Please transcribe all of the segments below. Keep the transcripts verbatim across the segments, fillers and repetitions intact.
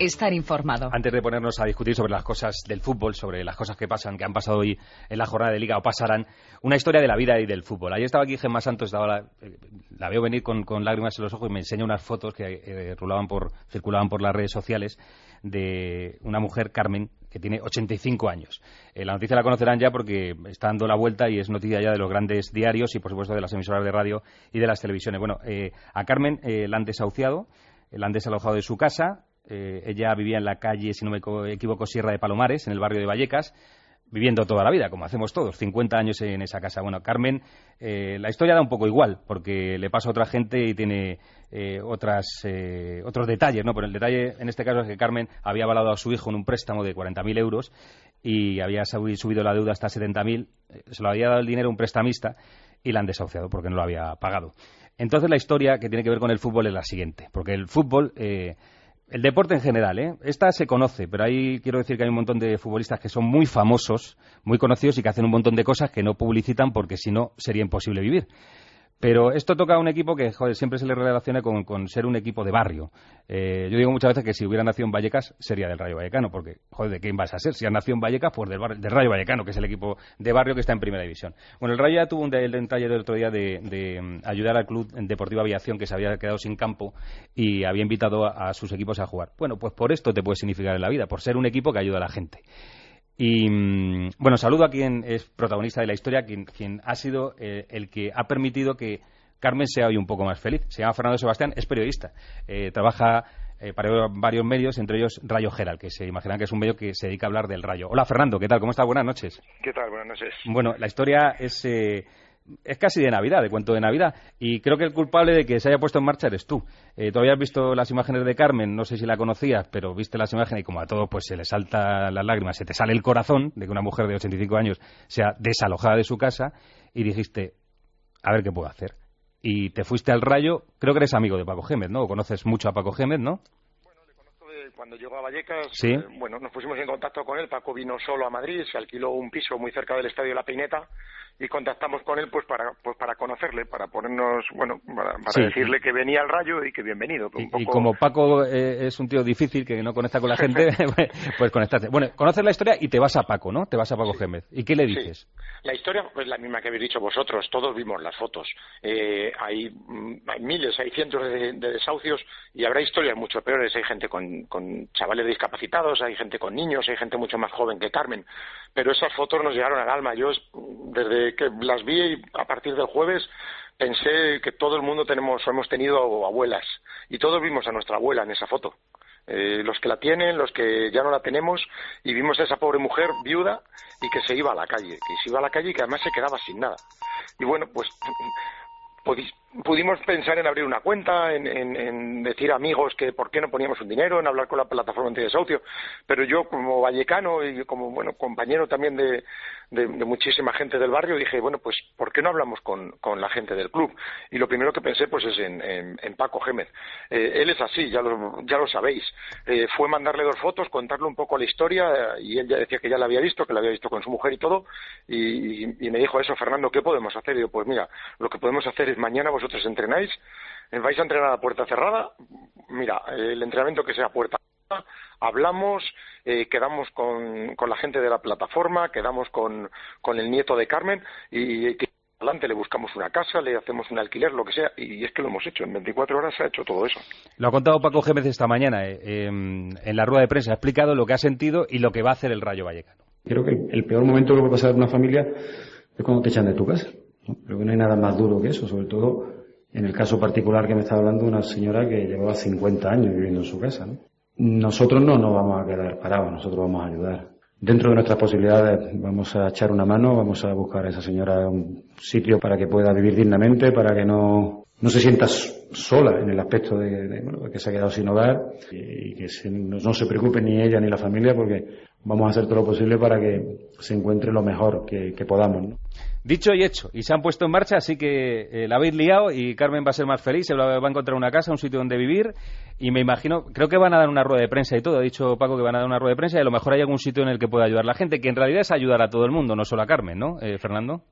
estar informado. Antes de ponernos a discutir sobre las cosas del fútbol, sobre las cosas que pasan, que han pasado hoy en la jornada de Liga o pasarán, una historia de la vida y del fútbol. Ayer estaba aquí Gemma Santos, estaba la, eh, la veo venir con, con lágrimas en los ojos y me enseña unas fotos que eh, rulaban por, circulaban por las redes sociales de una mujer, Carmen, que tiene ochenta y cinco años. Eh, la noticia la conocerán ya porque está dando la vuelta y es noticia ya de los grandes diarios y, por supuesto, de las emisoras de radio y de las televisiones. Bueno, eh, a Carmen eh, la han desahuciado, eh, la han desalojado de su casa. Eh, ella vivía en la calle, si no me equivoco, Sierra de Palomares, en el barrio de Vallecas, viviendo toda la vida, como hacemos todos, cincuenta años en esa casa. Bueno, Carmen, eh, la historia da un poco igual, porque le pasa a otra gente y tiene eh, otras, eh, otros detalles, ¿no? Pero el detalle en este caso es que Carmen había avalado a su hijo en un préstamo de cuarenta mil euros y había subido la deuda hasta setenta mil, se lo había dado el dinero a un prestamista y la han desahuciado porque no lo había pagado. Entonces la historia que tiene que ver con el fútbol es la siguiente, porque el fútbol... Eh, El deporte en general, ¿eh? Esta se conoce, pero ahí quiero decir que hay un montón de futbolistas que son muy famosos, muy conocidos y que hacen un montón de cosas que no publicitan porque si no sería imposible vivir. Pero esto toca a un equipo que, joder, siempre se le relaciona con, con ser un equipo de barrio. Eh, yo digo muchas veces que si hubiera nacido en Vallecas sería del Rayo Vallecano, porque, joder, ¿de quién vas a ser? Si has nacido en Vallecas, pues del, bar, del Rayo Vallecano, que es el equipo de barrio que está en Primera División. Bueno, el Rayo ya tuvo un de, el detalle del otro día de, de um, ayudar al Club Deportivo Aviación, que se había quedado sin campo y había invitado a, a sus equipos a jugar. Bueno, pues por esto te puede significar en la vida, por ser un equipo que ayuda a la gente. Y, bueno, saludo a quien es protagonista de la historia, quien, quien ha sido eh, el que ha permitido que Carmen sea hoy un poco más feliz. Se llama Fernando Sebastián, es periodista. Eh, trabaja eh, para varios medios, entre ellos Rayo Herald, que se imaginan que es un medio que se dedica a hablar del Rayo. Hola, Fernando, ¿qué tal? ¿Cómo estás? Buenas noches. ¿Qué tal? Buenas noches. Bueno, la historia es... Eh, es casi de Navidad, de cuento de Navidad, y creo que el culpable de que se haya puesto en marcha eres tú. Eh, tú habías visto las imágenes de Carmen, no sé si la conocías, pero viste las imágenes y como a todos pues se le saltan las lágrimas, se te sale el corazón de que una mujer de ochenta y cinco años sea desalojada de su casa y dijiste, a ver qué puedo hacer. Y te fuiste al Rayo, creo que eres amigo de Paco Gémez, ¿no? O conoces mucho a Paco Gémez, ¿no? Bueno, le conozco de cuando llegó a Vallecas. ¿Sí? Eh, bueno, nos pusimos en contacto con él. Paco vino solo a Madrid, se alquiló un piso muy cerca del Estadio La Peineta y contactamos con él pues para pues para conocerle, para ponernos, bueno, para, para sí. decirle que venía al Rayo y que bienvenido. Que un y, poco... y como Paco eh, es un tío difícil, que no conecta con la gente, pues conectaste. Bueno, conoces la historia y te vas a Paco, ¿no? Te vas a Paco sí. Gémez. ¿Y qué le dices? Sí. La historia es la misma que habéis dicho vosotros, todos vimos las fotos. Eh, hay, hay miles, hay cientos de, de desahucios y habrá historias mucho peores. Hay gente con, con chavales discapacitados, hay gente con niños, hay gente mucho más joven que Carmen. Pero esas fotos nos llegaron al alma. Yo, desde que las vi y a partir del jueves, pensé que todo el mundo tenemos hemos tenido abuelas y todos vimos a nuestra abuela en esa foto. Eh, los que la tienen, los que ya no la tenemos, y vimos a esa pobre mujer viuda y que se iba a la calle, que se iba a la calle y que además se quedaba sin nada. Y bueno, pues pudimos pensar en abrir una cuenta, en, en, en decir a amigos que por qué no poníamos un dinero, en hablar con la plataforma antidesahucio, pero yo como vallecano y como bueno compañero también de, de, de muchísima gente del barrio dije, bueno, pues ¿por qué no hablamos con, con la gente del club? Y lo primero que pensé pues es en, en, en Paco Gémez. Eh, él es así, ya lo, ya lo sabéis. Eh, fue mandarle dos fotos, contarle un poco la historia eh, y él ya decía que ya la había visto, que la había visto con su mujer y todo, y, y, y me dijo eso, Fernando, ¿qué podemos hacer? Y yo, pues mira, lo que podemos hacer es mañana vosotros entrenáis, vais a entrenar a puerta cerrada, mira, el entrenamiento que sea a puerta cerrada, hablamos, eh, quedamos con, con la gente de la plataforma, quedamos con, con el nieto de Carmen y que adelante le buscamos una casa, le hacemos un alquiler, lo que sea, y es que lo hemos hecho, en veinticuatro horas se ha hecho todo eso. Lo ha contado Paco Gémez esta mañana, eh, eh, en la rueda de prensa, ha explicado lo que ha sentido y lo que va a hacer el Rayo Vallecano. Creo que el, el peor momento que puede pasar en una familia es cuando te echan de tu casa. ¿No? Creo que no hay nada más duro que eso, sobre todo en el caso particular que me está hablando una señora que llevaba cincuenta años viviendo en su casa, ¿no? Nosotros no nos vamos a quedar parados, nosotros vamos a ayudar. Dentro de nuestras posibilidades vamos a echar una mano, vamos a buscar a esa señora un sitio para que pueda vivir dignamente, para que no, no se sienta sola en el aspecto de, de, bueno, de que se ha quedado sin hogar y que se, no, no se preocupe ni ella ni la familia porque vamos a hacer todo lo posible para que se encuentre lo mejor que, que podamos, ¿no? Dicho y hecho, y se han puesto en marcha, así que eh, la habéis liado y Carmen va a ser más feliz, se va a encontrar una casa, un sitio donde vivir y me imagino, creo que van a dar una rueda de prensa y todo, ha dicho Paco que van a dar una rueda de prensa y a lo mejor hay algún sitio en el que pueda ayudar la gente, que en realidad es ayudar a todo el mundo, no solo a Carmen, ¿no, eh, Fernando? Sí,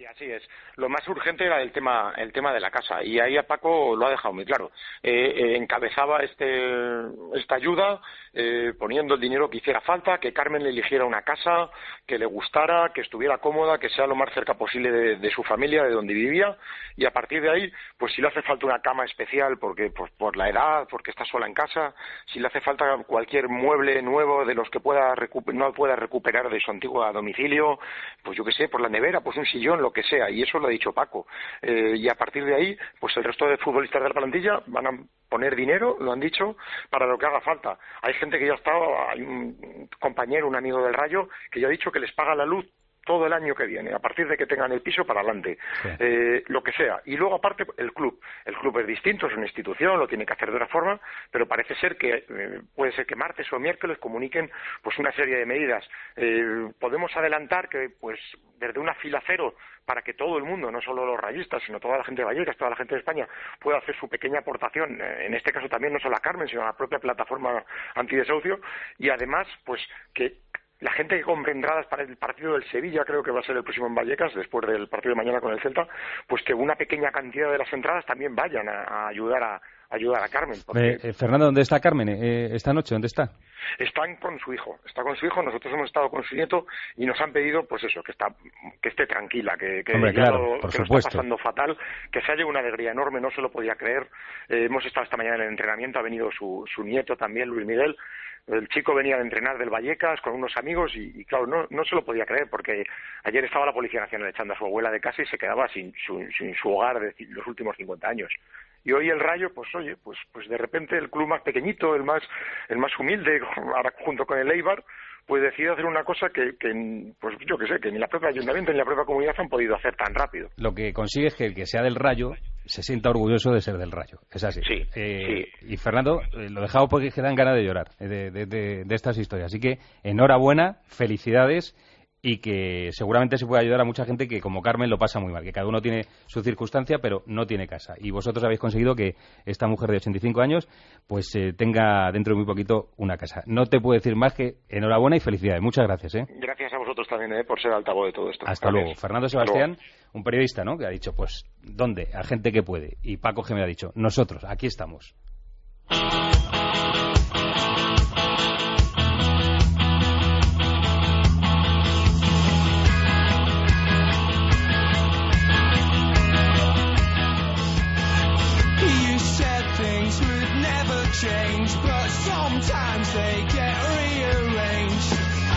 así es. Lo más urgente era el tema el tema de la casa, y ahí a Paco lo ha dejado muy claro. Eh, eh, encabezaba este esta ayuda eh, poniendo el dinero que hiciera falta, que Carmen le eligiera una casa que le gustara, que estuviera cómoda, que sea lo más cerca posible de, de su familia, de donde vivía, y a partir de ahí, pues si le hace falta una cama especial porque pues, por la edad, porque está sola en casa, si le hace falta cualquier mueble nuevo de los que pueda recu- no pueda recuperar de su antiguo domicilio, pues yo qué sé, por la nevera, pues un sillón, lo que sea, y eso lo ha dicho Paco. Eh, y a partir de ahí, pues el resto de futbolistas de la plantilla van a poner dinero, lo han dicho, para lo que haga falta. Hay gente que ya está, hay un compañero, un amigo del Rayo, que ya ha dicho que les paga la luz todo el año que viene, a partir de que tengan el piso para adelante, sí. eh, lo que sea. Y luego, aparte, el club. El club es distinto, es una institución, lo tiene que hacer de otra forma, pero parece ser que eh, puede ser que martes o miércoles comuniquen pues una serie de medidas. Eh, podemos adelantar que, pues, desde una fila cero, para que todo el mundo, no solo los rayistas, sino toda la gente de Vallecas, toda la gente de España, pueda hacer su pequeña aportación, eh, en este caso también no solo a Carmen, sino a la propia plataforma antidesahucio, y además, pues, que la gente que compre entradas para el partido del Sevilla, creo que va a ser el próximo en Vallecas, después del partido de mañana con el Celta, pues que una pequeña cantidad de las entradas también vayan a, a ayudar a, a ayudar a Carmen. Porque... Eh, eh, Fernando, ¿dónde está Carmen eh, esta noche? ¿Dónde está? Están con su hijo, está con su hijo, nosotros hemos estado con su nieto y nos han pedido, pues eso, que está, que esté tranquila, que, que, Hombre, ya claro, lo, por que lo supuesto. está pasando fatal, que se ha llevado una alegría enorme, no se lo podía creer. Eh, hemos estado esta mañana en el entrenamiento, ha venido su, su nieto también, Luis Miguel. El chico venía de entrenar del Vallecas con unos amigos y, y claro, no, no se lo podía creer porque ayer estaba la Policía Nacional echando a su abuela de casa y se quedaba sin su, sin su hogar de los últimos cincuenta años. Y hoy el Rayo, pues oye, pues pues de repente el club más pequeñito, el más el más humilde, ahora junto con el Eibar, pues decide hacer una cosa que, que pues yo qué sé, que ni la propia ayuntamiento ni la propia comunidad han podido hacer tan rápido. Lo que consigue es que el que sea del Rayo se sienta orgulloso de ser del Rayo, es así. Sí, eh, sí. Y Fernando, eh, lo dejamos porque es que dan ganas de llorar eh, de, de, de, de estas historias. Así que enhorabuena, felicidades, y que seguramente se puede ayudar a mucha gente que, como Carmen, lo pasa muy mal, que cada uno tiene su circunstancia, pero no tiene casa. Y vosotros habéis conseguido que esta mujer de ochenta y cinco años pues eh, tenga dentro de muy poquito una casa. No te puedo decir más que enhorabuena y felicidades. Muchas gracias. ¿eh? Gracias a vosotros también eh, por ser altavoz de todo esto. Hasta Gracias. luego. Fernando Sebastián, un periodista, ¿no?, que ha dicho, pues, ¿dónde? A gente que puede. Y Paco G me ha dicho, nosotros, aquí estamos. Change, but sometimes they get rearranged.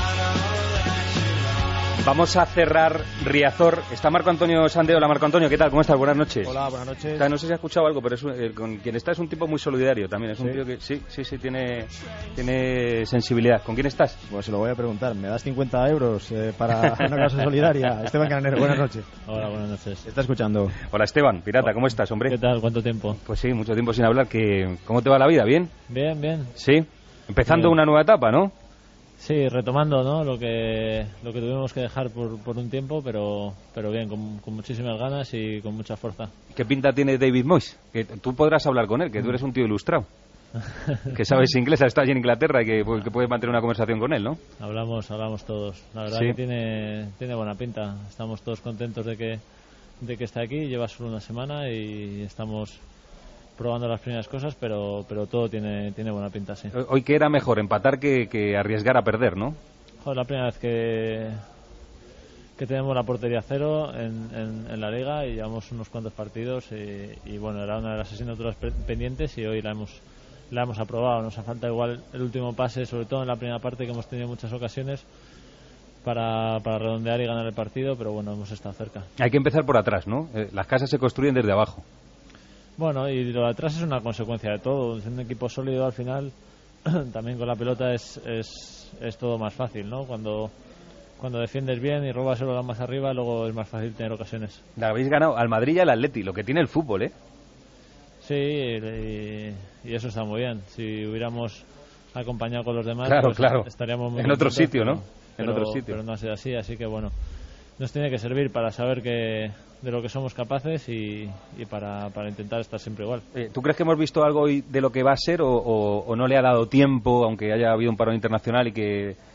Vamos a cerrar Riazor. Está Marco Antonio Sande. Hola, Marco Antonio, ¿qué tal? ¿Cómo estás? Buenas noches. Hola, buenas noches. O sea, no sé si has escuchado algo, pero es, eh, con quien está es un tipo muy solidario también. Es un ¿Sí? tío que sí, sí, sí, tiene, tiene sensibilidad. ¿Con quién estás? Pues se lo voy a preguntar. ¿Me das cincuenta euros eh, para una casa solidaria? Esteban Cananero, buenas noches. Hola, buenas noches. ¿Está escuchando? Hola, Esteban, pirata, ¿cómo estás, hombre? ¿Qué tal? ¿Cuánto tiempo? Pues sí, mucho tiempo sin hablar. Que, ¿cómo te va la vida? ¿Bien? Bien, bien. Sí. Empezando Bien. una nueva etapa, ¿no? Sí, retomando, ¿no?, lo que lo que tuvimos que dejar por, por un tiempo, pero pero bien, con, con muchísimas ganas y con mucha fuerza. ¿Qué pinta tiene David Moyes? Que tú podrás hablar con él, que tú eres un tío ilustrado. Que sabes inglés, has estado allí en Inglaterra y que, pues, que puedes mantener una conversación con él, ¿no? Hablamos, hablamos todos. La verdad Sí. que tiene tiene buena pinta. Estamos todos contentos de que de que esté aquí. Lleva solo una semana y estamos probando las primeras cosas, pero pero todo tiene tiene buena pinta, sí. Hoy que era mejor empatar que, que arriesgar a perder, ¿no? Joder, la primera vez que que tenemos la portería cero en, en, en la liga y llevamos unos cuantos partidos y, y bueno, era una de las asignaturas pe- pendientes y hoy la hemos la hemos aprobado. Nos ha faltado igual el último pase, sobre todo en la primera parte, que hemos tenido muchas ocasiones para, para redondear y ganar el partido, pero bueno, hemos estado cerca. Hay que empezar por atrás, ¿no? Eh, las casas se construyen desde abajo. Bueno, y lo de atrás es una consecuencia de todo. Es un equipo sólido, al final también con la pelota es, es, es todo más fácil, ¿no? Cuando cuando defiendes bien y robas el balón más arriba, luego es más fácil tener ocasiones. Le habéis ganado al Madrid y al Atleti, lo que tiene el fútbol, ¿eh? Sí, y, y eso está muy bien. Si hubiéramos acompañado con los demás, Claro, pues claro. estaríamos muy En otro contentos, sitio, pero- ¿no? En pero- otro sitio. Pero no ha sido así, así que bueno, nos tiene que servir para saber que de lo que somos capaces y, y para, para intentar estar siempre igual. Eh, ¿Tú crees que hemos visto algo hoy de lo que va a ser o, o, o no le ha dado tiempo, aunque haya habido un parón internacional y que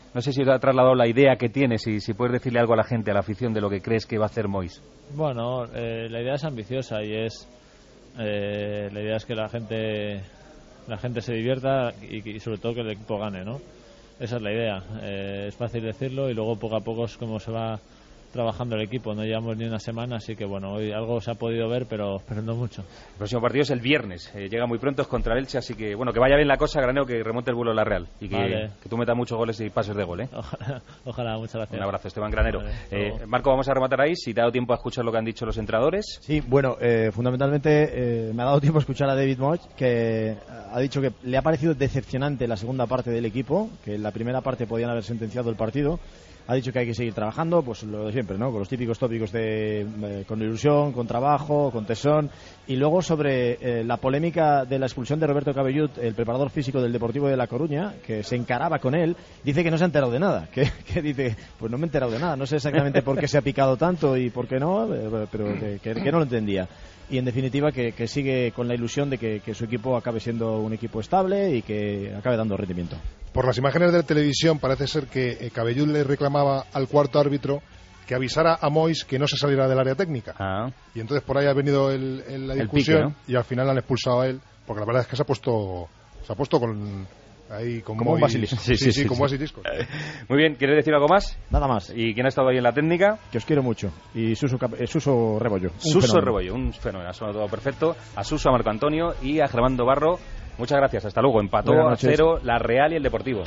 No sé si os ha trasladado la idea que tienes y si puedes decirle algo a la gente, a la afición, de lo que crees que va a hacer Moyes. Bueno, eh, la idea es ambiciosa y es eh, la idea es que la gente la gente se divierta y, y sobre todo que el equipo gane, ¿no? Esa es la idea. Eh, es fácil decirlo y luego poco a poco es como se va trabajando el equipo. No llevamos ni una semana, así que bueno, hoy algo se ha podido ver, pero, pero no mucho. El próximo partido es el viernes, eh, llega muy pronto, es contra el Elche, así que bueno, que vaya bien la cosa, Granero, que remonte el vuelo a la Real y que, vale. que tú metas muchos goles y pases de gol, ¿eh? Ojalá, ojalá, muchas gracias. Un abrazo, Esteban Granero. Vale, eh, Marco, vamos a rematar ahí, si te ha dado tiempo a escuchar lo que han dicho los entrenadores. Sí, bueno, eh, fundamentalmente eh, me ha dado tiempo a escuchar a David Moyes, que ha dicho que le ha parecido decepcionante la segunda parte del equipo, que en la primera parte podían haber sentenciado el partido. Ha dicho que hay que seguir trabajando, pues lo de siempre, ¿no? Con los típicos tópicos de eh, con ilusión, con trabajo, con tesón. Y luego sobre eh, la polémica de la expulsión de Roberto Cabellut, el preparador físico del Deportivo de La Coruña, que se encaraba con él, dice que no se ha enterado de nada. Que, que dice, pues no me he enterado de nada. No sé exactamente por qué se ha picado tanto y por qué no, pero que, que, que no lo entendía. Y en definitiva que, que sigue con la ilusión de que, que su equipo acabe siendo un equipo estable y que acabe dando rendimiento. Por las imágenes de la televisión parece ser que eh, Cabellut le reclamaba al cuarto árbitro que avisara a Moyes que no se saliera del área técnica. Ah. Y entonces por ahí ha venido el, el, la discusión el pique, ¿no? Y al final le han expulsado a él, porque la verdad es que se ha puesto se ha puesto con ahí con como Moyes, un basilisco. Sí, sí, sí, sí, como sí. basilisco. Muy bien, ¿quieres decir algo más? Nada más. ¿Y quién ha estado ahí en la técnica? Que os quiero mucho. Y Suso, Cap- eh, Suso Rebollo. Un Suso fenómeno. Rebollo, un fenómeno, ha sonado todo perfecto. A Suso, a Marco Antonio y a Germando Barro. Muchas gracias, hasta luego. Empató a cero la Real y el Deportivo.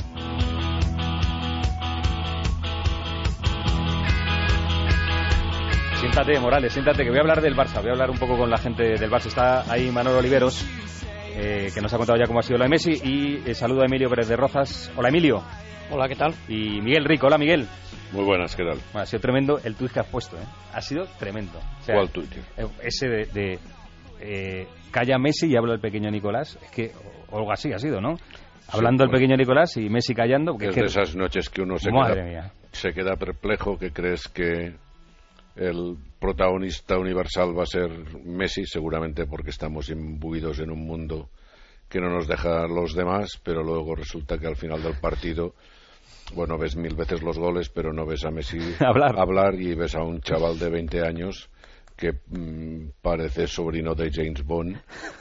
Siéntate, Morales, siéntate, que voy a hablar del Barça. Voy a hablar un poco con la gente del Barça. Está ahí Manolo Oliveros, eh, que nos ha contado ya cómo ha sido lo de Messi. Y eh, saludo a Emilio Pérez de Rozas. Hola, Emilio. Hola, ¿qué tal? Y Miguel Rico. Hola, Miguel. Muy buenas, ¿qué tal? Bueno, ha sido tremendo el tuit que has puesto, ¿eh? Ha sido tremendo. O sea, ¿cuál tuit? Ese de... de eh, calla Messi y habla el pequeño Nicolás. Es que o algo así ha sido, ¿no? Hablando sí, el pequeño Nicolás y Messi callando. Es que, de esas noches que uno se madre queda, mía. se queda perplejo, que crees que el protagonista universal va a ser Messi, seguramente porque estamos imbuidos en un mundo que no nos deja a los demás, pero luego resulta que al final del partido, bueno, ves mil veces los goles, pero no ves a Messi hablar. hablar y ves a un chaval de veinte años que mmm, parece sobrino de James Bond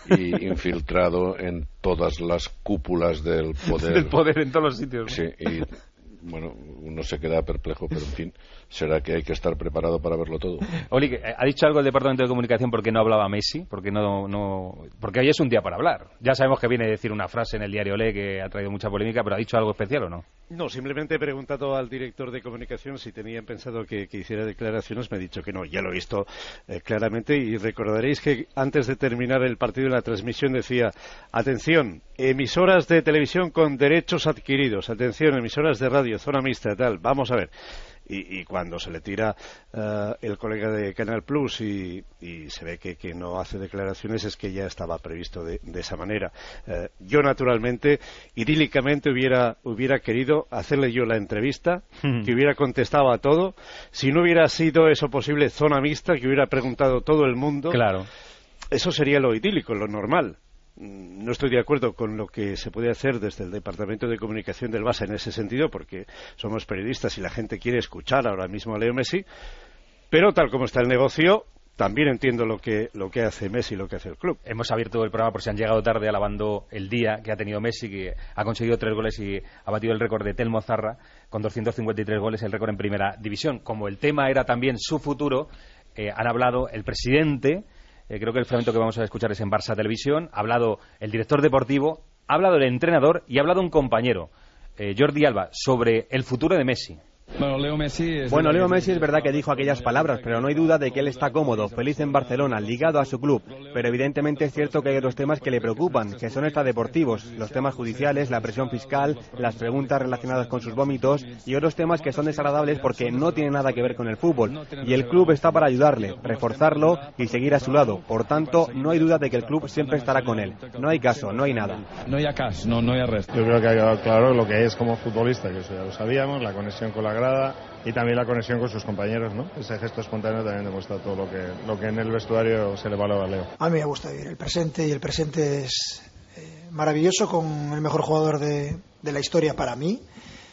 y infiltrado en todas las cúpulas del poder. Del poder en todos los sitios, ¿no? Sí, y bueno, uno se queda perplejo, pero en fin, será que hay que estar preparado para verlo todo. Oli, ¿ha dicho algo el Departamento de Comunicación porque no hablaba Messi? Porque no, no, porque hoy es un día para hablar. Ya sabemos que viene a decir una frase en el diario Olé que ha traído mucha polémica, pero ¿ha dicho algo especial o no? No, simplemente he preguntado al director de comunicación si tenían pensado que, que hiciera declaraciones. Me ha dicho que no, ya lo he visto eh, claramente. Y recordaréis que antes de terminar el partido en la transmisión decía: atención, emisoras de televisión con derechos adquiridos, atención, emisoras de radio, zona mixta, tal, vamos a ver. Y, y cuando se le tira uh, el colega de Canal Plus y, y se ve que, que no hace declaraciones, es que ya estaba previsto de, de esa manera. Uh, yo, naturalmente, idílicamente hubiera, hubiera querido hacerle yo la entrevista, mm. que hubiera contestado a todo. Si no hubiera sido eso posible, zona mixta, que hubiera preguntado todo el mundo. Claro. Eso sería lo idílico, lo normal. No estoy de acuerdo con lo que se puede hacer desde el Departamento de Comunicación del Barça en ese sentido, porque somos periodistas y la gente quiere escuchar ahora mismo a Leo Messi, pero tal como está el negocio, también entiendo lo que lo que hace Messi y lo que hace el club. Hemos abierto el programa por si han llegado tarde alabando el día que ha tenido Messi, que ha conseguido tres goles y ha batido el récord de Telmo Zarra con doscientos cincuenta y tres goles, el récord en primera división. Como el tema era también su futuro, eh, han hablado el presidente. Eh, creo que el fragmento que vamos a escuchar es en Barça Televisión. Ha hablado el director deportivo, ha hablado el entrenador y ha hablado un compañero, eh, Jordi Alba, sobre el futuro de Messi. Bueno, Leo Messi es, bueno, Leo Messi es verdad que dijo aquellas palabras, pero no hay duda de que él está cómodo, feliz en Barcelona, ligado a su club. Pero evidentemente es cierto que hay otros temas que le preocupan, que son extradeportivos, los temas judiciales, la presión fiscal, las preguntas relacionadas con sus vómitos y otros temas que son desagradables porque no tienen nada que ver con el fútbol. Y el club está para ayudarle, reforzarlo y seguir a su lado. Por tanto, no hay duda de que el club siempre estará con él. No hay caso, no hay nada. No hay caso, no, no hay arresto. Yo creo que ha quedado claro lo que es como futbolista, que eso ya lo sabíamos, la conexión con la grada y también la conexión con sus compañeros, ¿no? Ese gesto espontáneo también demuestra todo lo que lo que en el vestuario se le valora a Leo. A mí me gusta vivir el presente y el presente es eh, maravilloso, con el mejor jugador de, de la historia para mí.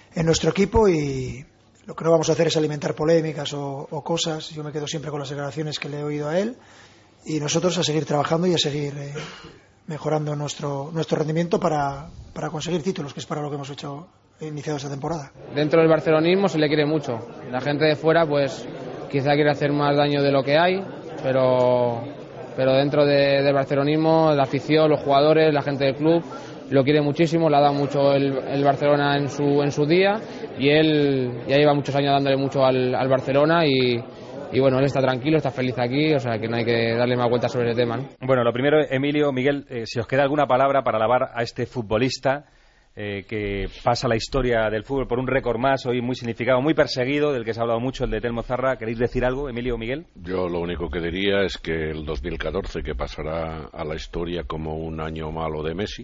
en nuestro equipo, y lo que no vamos a hacer es alimentar polémicas o, o cosas. Yo me quedo siempre con las declaraciones que le he oído a él, y nosotros a seguir trabajando y a seguir eh, mejorando nuestro nuestro rendimiento para, para conseguir títulos, que es para lo que hemos hecho iniciado esta temporada. Dentro del barcelonismo se le quiere mucho. La gente de fuera pues quizá quiere hacer más daño de lo que hay, pero, pero dentro de, del barcelonismo, la afición, los jugadores, la gente del club lo quiere muchísimo, le ha dado mucho el, el Barcelona en su, en su día, y él ya lleva muchos años dándole mucho al, al Barcelona, y, y bueno, él está tranquilo, está feliz aquí, o sea que no hay que darle más vueltas sobre el tema, ¿no? Bueno, lo primero, Emilio, Miguel, eh, si os queda alguna palabra para alabar a este futbolista eh, que pasa la historia del fútbol por un récord más, hoy muy significado, muy perseguido, del que se ha hablado mucho, el de Telmo Zarra. ¿Queréis decir algo, Emilio o Miguel? Yo lo único que diría es que el dos mil catorce, que pasará a la historia como un año malo de Messi,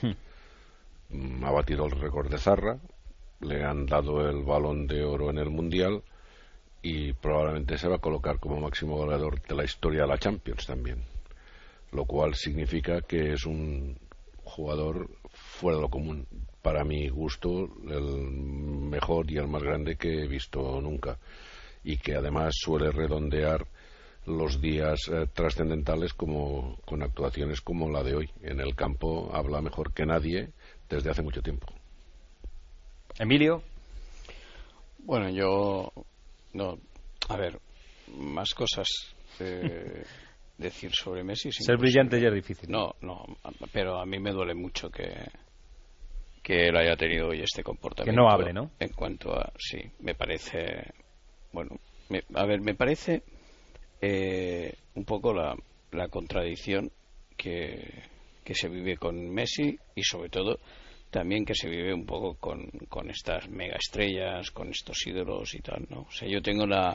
hmm. ha batido el récord de Zarra, le han dado el Balón de Oro en el Mundial, y probablemente se va a colocar como máximo goleador de la historia de la Champions también, lo cual significa que es un jugador fuera de lo común, para mi gusto el mejor y el más grande que he visto nunca, y que además suele redondear los días eh, trascendentales como con actuaciones como la de hoy. En el campo habla mejor que nadie desde hace mucho tiempo. Emilio. Bueno, yo no, a ver, más cosas eh, decir sobre Messi. Ser brillante ya es difícil. No, no, pero a mí me duele mucho que que él haya tenido hoy este comportamiento. Que no hable, ¿no? En cuanto a, sí, me parece, bueno, me, a ver, me parece eh, un poco la, la contradicción que, que se vive con Messi, y sobre todo también que se vive un poco con, con estas mega estrellas, con estos ídolos y tal, ¿no? O sea, yo tengo la,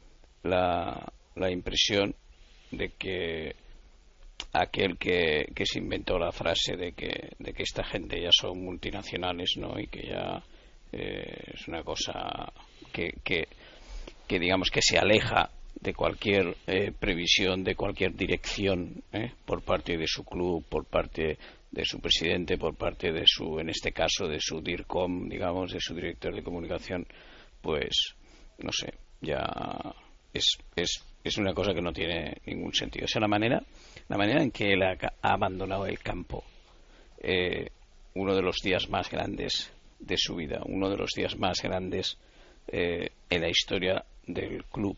la, la impresión de que aquel que, que se inventó la frase de que, de que esta gente ya son multinacionales, ¿no? Y que ya eh, es una cosa que, que, que digamos que se aleja de cualquier eh, previsión, de cualquier dirección, ¿eh? Por parte de su club, por parte de su presidente, por parte de su, en este caso, de su DIRCOM, digamos, de su director de comunicación, pues, no sé, ya es, es, es una cosa que no tiene ningún sentido. O sea, la manera, la manera en que él ha, ha abandonado el campo, eh, uno de los días más grandes de su vida, uno de los días más grandes eh, en la historia del club,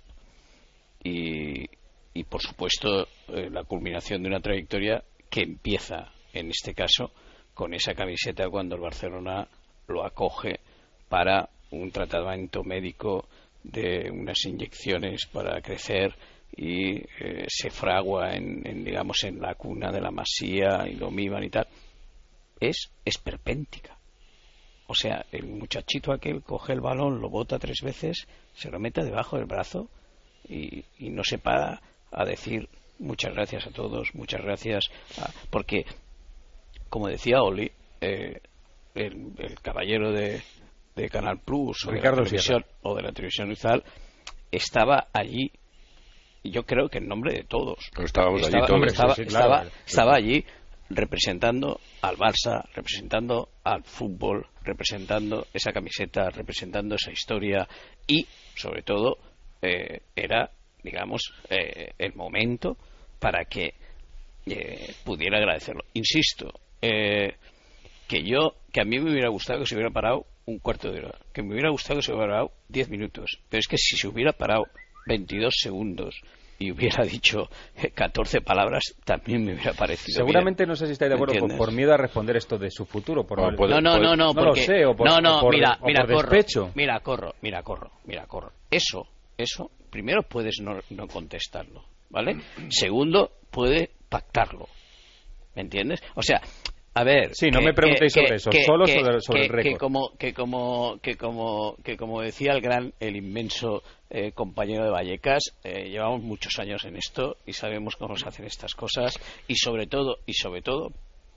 y, y por supuesto, eh, la culminación de una trayectoria que empieza, en este caso, con esa camiseta cuando el Barcelona lo acoge para un tratamiento médico de unas inyecciones para crecer, y eh, se fragua en, en, digamos, en la cuna de la Masía, y lo miman y tal. Es esperpéntica. O sea, el muchachito aquel coge el balón, lo bota tres veces, se lo mete debajo del brazo y, y no se para a decir muchas gracias a todos, muchas gracias a... porque, como decía Oli, eh, el, el caballero de, de Canal Plus o de, la televisión, o de la televisión Rizal estaba allí, y yo creo que en nombre de todos. Pero estábamos estaba, allí todos. Estaba, sí, sí, claro, estaba, estaba allí representando al Barça, representando al fútbol, representando esa camiseta, representando esa historia, y sobre todo eh, era, digamos, eh, el momento para que eh, pudiera agradecerlo. Insisto, eh, que yo, que a mí me hubiera gustado que se hubiera parado un cuarto de hora, que me hubiera gustado que se hubiera parado diez minutos, pero es que si se hubiera parado veintidós segundos y hubiera dicho catorce palabras, también me hubiera parecido seguramente bien. No sé si estáis de acuerdo, por, por miedo a responder esto de su futuro, por no, puede, no, no, no, no, no porque, lo sé, o por, no, no, o por, mira, o mira, por corro, despecho. mira, corro, mira, corro, mira, corro. Eso, eso, primero puedes no, no contestarlo, ¿vale? Segundo, puede pactarlo, ¿me entiendes? O sea, a ver, sí, no que, me preguntéis que, sobre eso, que, solo que, sobre, sobre que, el récord. Que como, que como, que como, que como decía el gran, el inmenso eh, compañero de Vallecas, eh, llevamos muchos años en esto y sabemos cómo se hacen estas cosas, y sobre todo, y sobre todo,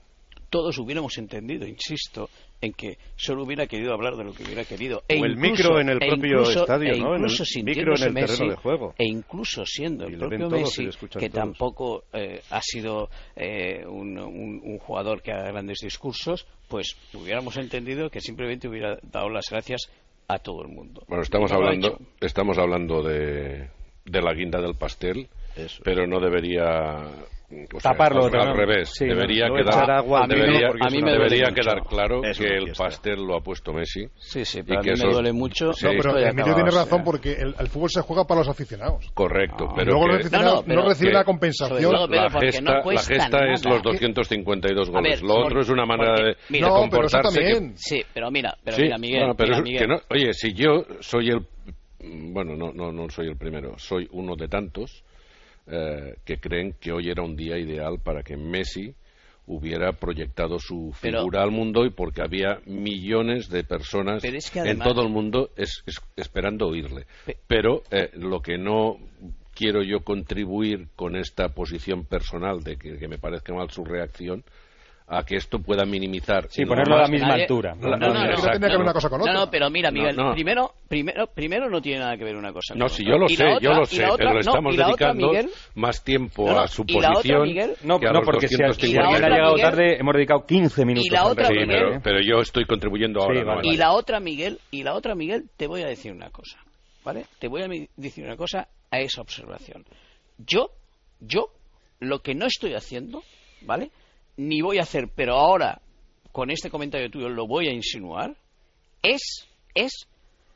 todos hubiéramos entendido, insisto, en que solo hubiera querido hablar de lo que hubiera querido. E o el incluso, micro en el propio incluso, estadio, e ¿no? En el micro en el Messi, terreno de juego. E incluso siendo y el propio Messi, que todos. tampoco eh, ha sido eh, un, un, un jugador que haga grandes discursos, pues hubiéramos entendido que simplemente hubiera dado las gracias a todo el mundo. Bueno, estamos no hablando, estamos hablando de, de la guinda del pastel, Eso. pero no debería... O sea, taparlo al, al revés, sí, debería no quedar, agua, debería, no, a mí me debería quedar claro es que el fiesta. pastel lo ha puesto Messi. Sí, sí, pero y a que mí eso, me duele mucho. Sí, no, pero Emilio acabado, tiene o sea. razón porque el, el fútbol se juega para los aficionados. Correcto, No. pero Luego que, los aficionados no, no, pero no reciben que- la compensación. todo, pero la porque gesta, no la cuesta gesta es nada. los doscientos cincuenta y dos A goles. ver, Lo otro por- es una manera porque- de, mira, de no, pero eso comportarse. también. que- Sí, pero mira, pero Sí, mira, Miguel, bueno, pero mira, es Miguel. que no- oye, si yo soy el... Bueno, no, no, no soy el primero. Soy uno de tantos eh, que creen que hoy era un día ideal para que Messi hubiera proyectado su Pero- figura al mundo y porque había millones de personas Pero es que en además- todo el mundo es, es- esperando oírle. Pe- Pero eh, lo que no quiero yo contribuir con esta posición personal de que, que me parezca mal su reacción a que esto pueda minimizar. Sí, en ponerlo a lo la más- misma Nadie- altura. No, no, no, no, Exacto. no tiene que ver una cosa con No, otra. no, pero mira, Miguel, No, no. primero, primero, primero no tiene nada que ver una cosa. No, con si otra. yo lo Y sé, la yo otra- lo y sé, la otra- pero le no, estamos y la otra, dedicando Miguel, más tiempo No, no, a su y la otra, posición Miguel- No, que a no los porque si al doscientos y si la alguien cincuenta. ha otra, llegado Miguel- tarde, hemos dedicado quince minutos. Y la al otra, Sí, respecto, Miguel- pero, ¿eh? pero yo estoy contribuyendo Sí, ahora. vale, no, vale. Y la otra, Miguel, y la otra, Miguel, te voy a decir una cosa, ¿vale? Te voy a mi- decir una cosa a esa observación. Yo, yo, lo que no estoy haciendo, ¿vale? Ni voy a hacer, pero ahora, con este comentario tuyo, lo voy a insinuar, es, es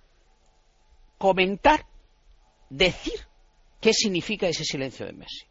comentar, decir qué significa ese silencio de Messi.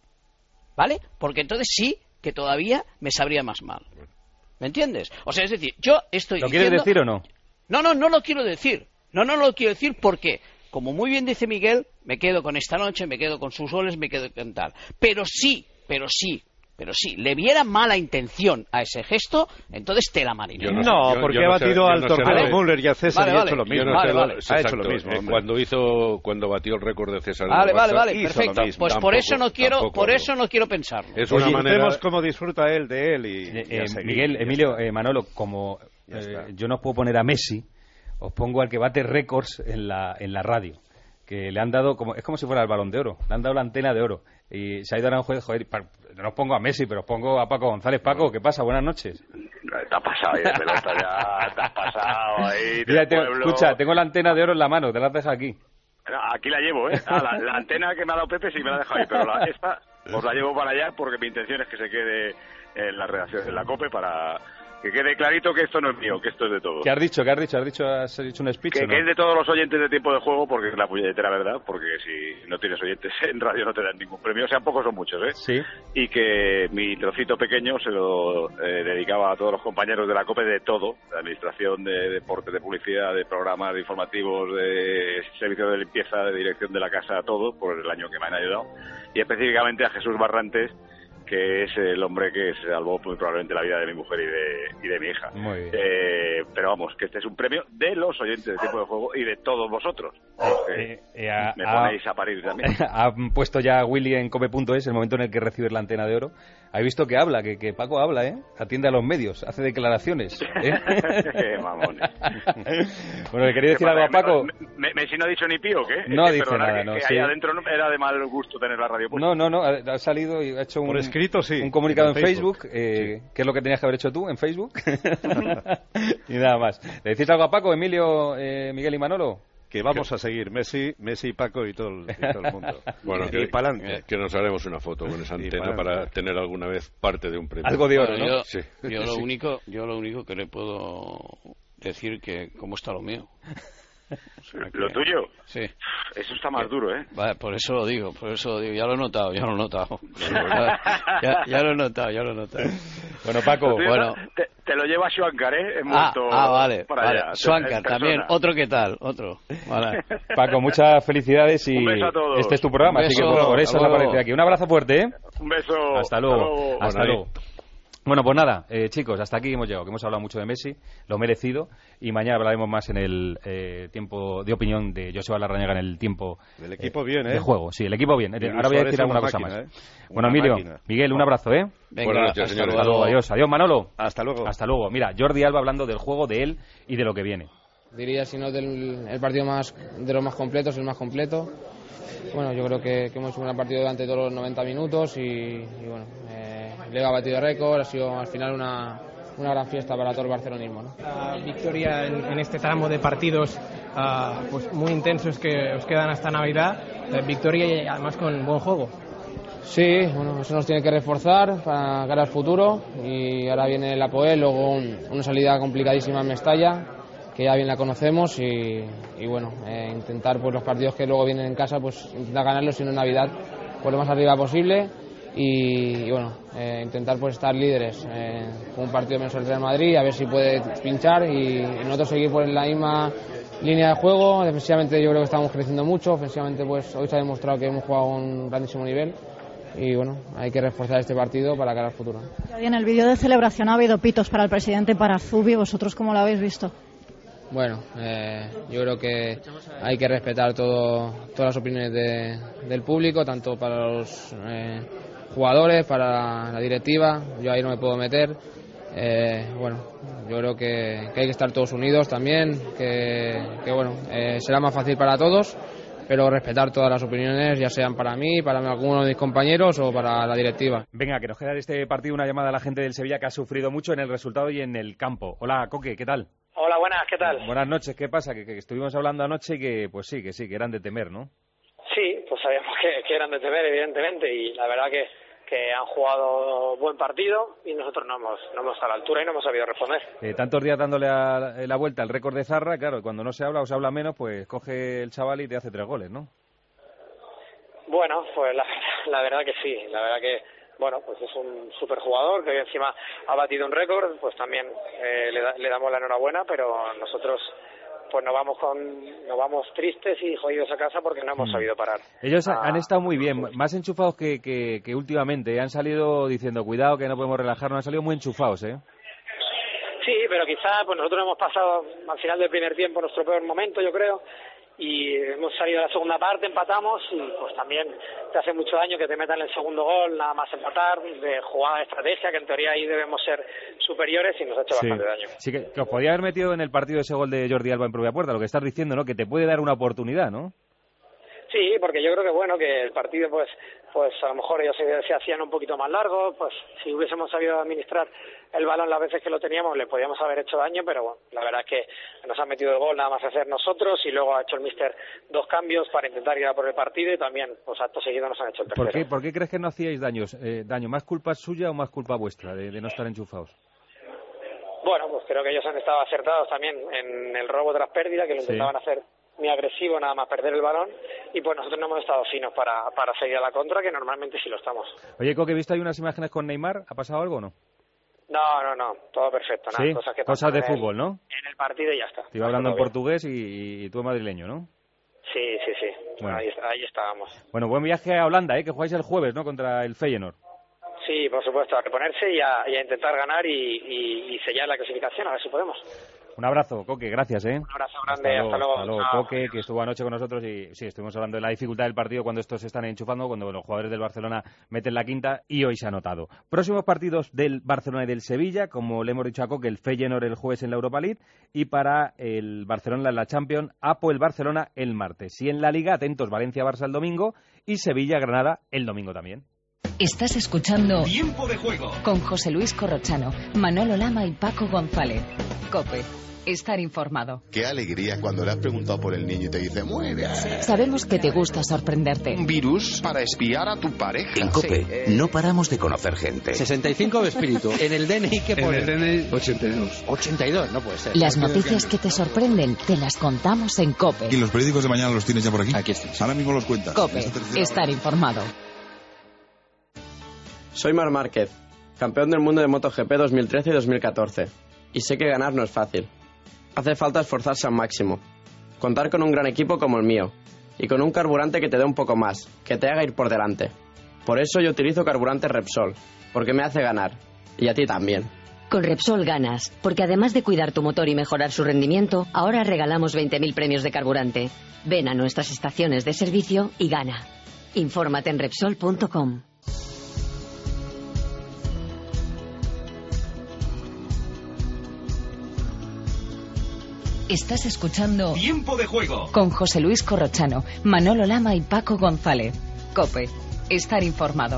¿Vale? Porque entonces sí que todavía me sabría más mal. ¿Me entiendes? O sea, es decir, yo estoy ¿Lo quieres diciendo... decir o no? No, no, no lo quiero decir. No, no lo quiero decir porque, como muy bien dice Miguel, me quedo con esta noche, me quedo con sus goles, me quedo con tal. Pero sí, pero sí, pero sí, le viera mala intención a ese gesto, entonces te la marinero. Yo no No, sé, yo- porque yo ha no sé- batido yo al no sé torpedo lo de- Müller y a César Vale, y ha vale. hecho lo Yo mismo. no sé Vale, lo- vale. Ha exacto, hecho lo mismo, eh, hombre. cuando hizo, cuando batió el récord de César. en el Vale, vale, Barça, vale, hizo lo perfecto. mismo. Pues por Tampoco- eso no quiero, tampoco por no. eso no quiero pensarlo. Es Pues una manera. disfrutemos cómo disfruta él de él y, Eh, y a eh, seguir, Miguel, ya Emilio, está. eh, Manolo, como Ya eh, está. yo no os puedo poner a Messi, os pongo al que bate récords en la, en la radio. Que le han dado, como es como si fuera el Balón de Oro, le han dado la antena de oro. Y se ha ido a un juez, joder, pa- no os pongo a Messi, pero os pongo a Paco González. Paco, ¿qué pasa? Buenas noches. Te has pasado ahí de pelota ya, te has pasado ahí Mira, del te- pueblo. escucha, tengo la antena de oro en la mano, te la has dejado aquí. No, aquí la llevo, ¿eh? Ah, la, la antena que me ha dado Pepe sí me la ha dejado ahí, pero la, esta os la llevo para allá porque mi intención es que se quede en la redacción de la COPE para que quede clarito que esto no es mío, que esto es de todos. ¿Qué has dicho? ¿Qué has dicho? ¿Has dicho, has hecho un speech Que, o no? que es de todos los oyentes de Tiempo de Juego, porque es la puñetera verdad, porque si no tienes oyentes en radio no te dan ningún premio, o sea, pocos son muchos, ¿eh? Sí. Y que mi trocito pequeño se lo eh, dedicaba a todos los compañeros de la COPE de todo, de administración, de deporte, de publicidad, de programas, de informativos, de servicios de limpieza, de dirección de la casa, todo, por el año que me han ayudado, y específicamente a Jesús Barrantes, que es el hombre que salvó muy probablemente la vida de mi mujer y de, y de mi hija. Muy bien. Eh, pero vamos, que este es un premio de los oyentes de Tiempo de Juego y de todos vosotros. Que Eh, eh, a- me a- ponéis a parir también. Han puesto ya Willy en cope punto es el momento en el que recibes la antena de oro. Habéis visto que habla, que, que Paco habla, ¿eh? Atiende a los medios, hace declaraciones. ¿eh? Qué mamones. Bueno, ¿le quería decir ¿Qué algo a pasa? Paco? Me, me, Messi no ha dicho ni pío, ¿qué? No Es que, dice perdona, nada, que, no, que sí. ahí adentro no- era de mal gusto tener la radio puesta. No, no, no, ha, ha salido y ha hecho un, Por escrito, sí. un comunicado en En Facebook, Facebook. eh, que es lo que tenías que haber hecho tú en Facebook. Y nada más. ¿Le decís algo a Paco, Emilio, eh, Miguel y Manolo? Que vamos a seguir Messi, Messi y Paco y todo el, y todo el mundo. Bueno, y que, pa'lante. que nos haremos una foto con esa Y antena pa'lante. para tener alguna vez parte de un premio. Algo de oro, Bueno, ¿no? yo, Sí. yo lo Sí. único, yo lo único que le puedo decir que cómo está lo mío. O sea que- Lo tuyo, Sí. eso está más duro, ¿eh? Vale, por eso lo digo, por eso lo digo, ya lo he notado, ya lo he notado. ya, ya lo he notado, ya lo he notado. Bueno, Paco, Lo tuyo bueno. te, te lo lleva Shuankar, ¿eh? He Ah, muerto ah, vale, para vale. allá. en Swankar persona. también, otro que tal, otro. Vale. Paco, muchas felicidades y Un beso a todos. este es tu programa, Un así que beso, por, por eso hasta has luego. aparecido aquí. Un abrazo fuerte, ¿eh? Un beso. Hasta luego. luego. Hasta Bueno, luego. Bueno, pues nada, eh, chicos, hasta aquí hemos llegado, que hemos hablado mucho de Messi, lo merecido, y mañana hablaremos más en el eh, tiempo de opinión de Joseba Larrañaga en el tiempo del equipo eh, bien, ¿eh? de juego. Sí, el equipo bien. Y Ahora voy a decir alguna cosa máquina, más. ¿eh? Bueno, Emilio, máquina. Miguel, un abrazo, ¿eh? Venga, Buenas noches, hasta señores. Hasta luego, adiós. Adiós, Manolo. Hasta luego. Hasta luego. Mira, Jordi Alba hablando del juego, de él y de lo que viene. Diría, si no, del el partido más de los más completos, el más completo. Bueno, yo creo que, que hemos hecho un gran partido durante todos los noventa minutos y, y bueno, eh, Lega ha batido récord, ha sido al final una, una gran fiesta para todo el barcelonismo, ¿no? La victoria en, en este tramo de partidos uh, pues muy intensos que os quedan hasta Navidad, eh, victoria y además con buen juego. Sí, bueno, eso nos tiene que reforzar para cara al futuro y ahora viene la Apoel, luego un, una salida complicadísima en Mestalla, que ya bien la conocemos y, y bueno, eh, intentar pues los partidos que luego vienen en casa, pues intentar ganarlos y en Navidad pues lo más arriba posible y, y bueno, eh, intentar pues estar líderes eh, con un partido menos el Real Madrid, a ver si puede pinchar y, y nosotros seguir por la misma línea de juego. Defensivamente yo creo que estamos creciendo mucho, ofensivamente pues hoy se ha demostrado que hemos jugado a un grandísimo nivel y bueno, hay que reforzar este partido para cara al futuro. En el vídeo de celebración ha habido pitos para el presidente y para Zubi, ¿vosotros cómo lo habéis visto? Bueno, eh, yo creo que hay que respetar todo, todas las opiniones de, del público, tanto para los eh, jugadores, para la directiva. Yo ahí no me puedo meter. Eh, bueno, yo creo que, que hay que estar todos unidos también, que, que bueno, eh, será más fácil para todos, pero respetar todas las opiniones, ya sean para mí, para alguno de mis compañeros o para la directiva. Venga, que nos queda de este partido una llamada a la gente del Sevilla que ha sufrido mucho en el resultado y en el campo. Hola, Coque, ¿qué tal? Hola, buenas, ¿qué tal? Buenas noches, ¿qué pasa? Que, que estuvimos hablando anoche y que, pues sí, que sí, que eran de temer, ¿no? Sí, pues sabíamos que, que eran de temer, evidentemente, y la verdad que, que han jugado buen partido y nosotros no hemos, no hemos estado a la altura y no hemos sabido responder. Eh, tantos días dándole a, a la vuelta al récord de Zarra, claro, cuando no se habla o se habla menos, pues coge el chaval y te hace tres goles, ¿no? Bueno, pues la, la verdad que sí, la verdad que bueno, pues es un superjugador que hoy encima ha batido un récord, pues también eh, le, da, le damos la enhorabuena, pero nosotros pues nos vamos con nos vamos tristes y jodidos a casa porque no hemos mm. sabido parar. Ellos ah, han estado muy bien, más enchufados que, que, que últimamente, han salido diciendo cuidado que no podemos relajarnos, han salido muy enchufados, ¿eh? Sí, pero quizá pues nosotros hemos pasado al final del primer tiempo nuestro peor momento, yo creo, y hemos salido a la segunda parte, empatamos y pues también te hace mucho daño que te metan el segundo gol, nada más empatar, de jugada de estrategia, que en teoría ahí debemos ser superiores y nos ha hecho sí. bastante daño. Sí, que, que os podía haber metido en el partido ese gol de Jordi Alba en propia puerta, lo que estás diciendo, ¿no? Que te puede dar una oportunidad, ¿no? Sí, porque yo creo que bueno, que el partido pues pues a lo mejor ellos se, se hacían un poquito más largo, pues si hubiésemos sabido administrar el balón las veces que lo teníamos le podíamos haber hecho daño, pero bueno, la verdad es que nos han metido el gol nada más hacer nosotros y luego ha hecho el míster dos cambios para intentar ir a por el partido y también pues acto seguido nos han hecho el tercero. ¿Por qué, ¿por qué crees que no hacíais daños, eh, daño? ¿Más culpa suya o más culpa vuestra de, de no estar enchufados? Bueno, pues creo que ellos han estado acertados también en el robo tras pérdida, que lo sí. intentaban hacer muy agresivo, nada más perder el balón, y pues nosotros no hemos estado finos para, para seguir a la contra, que normalmente sí lo estamos. Oye, Coque, ¿he visto ahí unas imágenes con Neymar? ¿Ha pasado algo o no? No, no, no, todo perfecto, nada, ¿Sí? cosas, que cosas de en fútbol, el, ¿no? En el partido y ya está. Te iba hablando en portugués y, y tú madrileño, ¿no? Sí, sí, sí, bueno. ahí, ahí estábamos. Bueno, buen viaje a Holanda, ¿eh? Que jugáis el jueves, ¿no? Contra el Feyenoord. Sí, por supuesto, a reponerse y a, y a intentar ganar y, y, y sellar la clasificación, a ver si podemos. Un abrazo, Coque, gracias, ¿eh? Un abrazo grande, hasta, hasta luego. Hasta luego, Coque, que estuvo anoche con nosotros y sí, estuvimos hablando de la dificultad del partido cuando estos se están enchufando, cuando los jugadores del Barcelona meten la quinta y hoy se ha notado. Próximos partidos del Barcelona y del Sevilla, como le hemos dicho a Coque, el Feyenoord el jueves en la Europa League y para el Barcelona en la Champions, Apoel Barcelona el martes. Y en la Liga, atentos, Valencia-Barça el domingo y Sevilla-Granada el domingo también. Estás escuchando Tiempo de Juego con José Luis Corrochano, Manolo Lama y Paco González. COPE. Estar informado. Qué alegría cuando le has preguntado por el niño y te dice muy bien. Sabemos que te gusta sorprenderte. Un virus para espiar a tu pareja. En COPE sí. no paramos de conocer gente. sesenta y cinco de espíritu. En el D N I, ¿qué pone? En el D N I, ochenta y dos. ochenta y dos, no puede ser. Las noticias que te sorprenden te las contamos en COPE. ¿Y los periódicos de mañana los tienes ya por aquí? Aquí están. Ahora mismo los cuentas. COPE. Estar informado. Soy Marc Márquez, campeón del mundo de MotoGP dos mil trece y dos mil catorce. Y sé que ganar no es fácil. Hace falta esforzarse al máximo, contar con un gran equipo como el mío, y con un carburante que te dé un poco más, que te haga ir por delante. Por eso yo utilizo carburante Repsol, porque me hace ganar, Y a ti también. Con Repsol ganas, porque además de cuidar tu motor y mejorar su rendimiento, ahora regalamos veinte mil premios de carburante. Ven a nuestras estaciones de servicio y gana. Infórmate en Repsol punto com. Estás escuchando Tiempo de Juego con José Luis Corrochano, Manolo Lama y Paco González. COPE. Estar informado.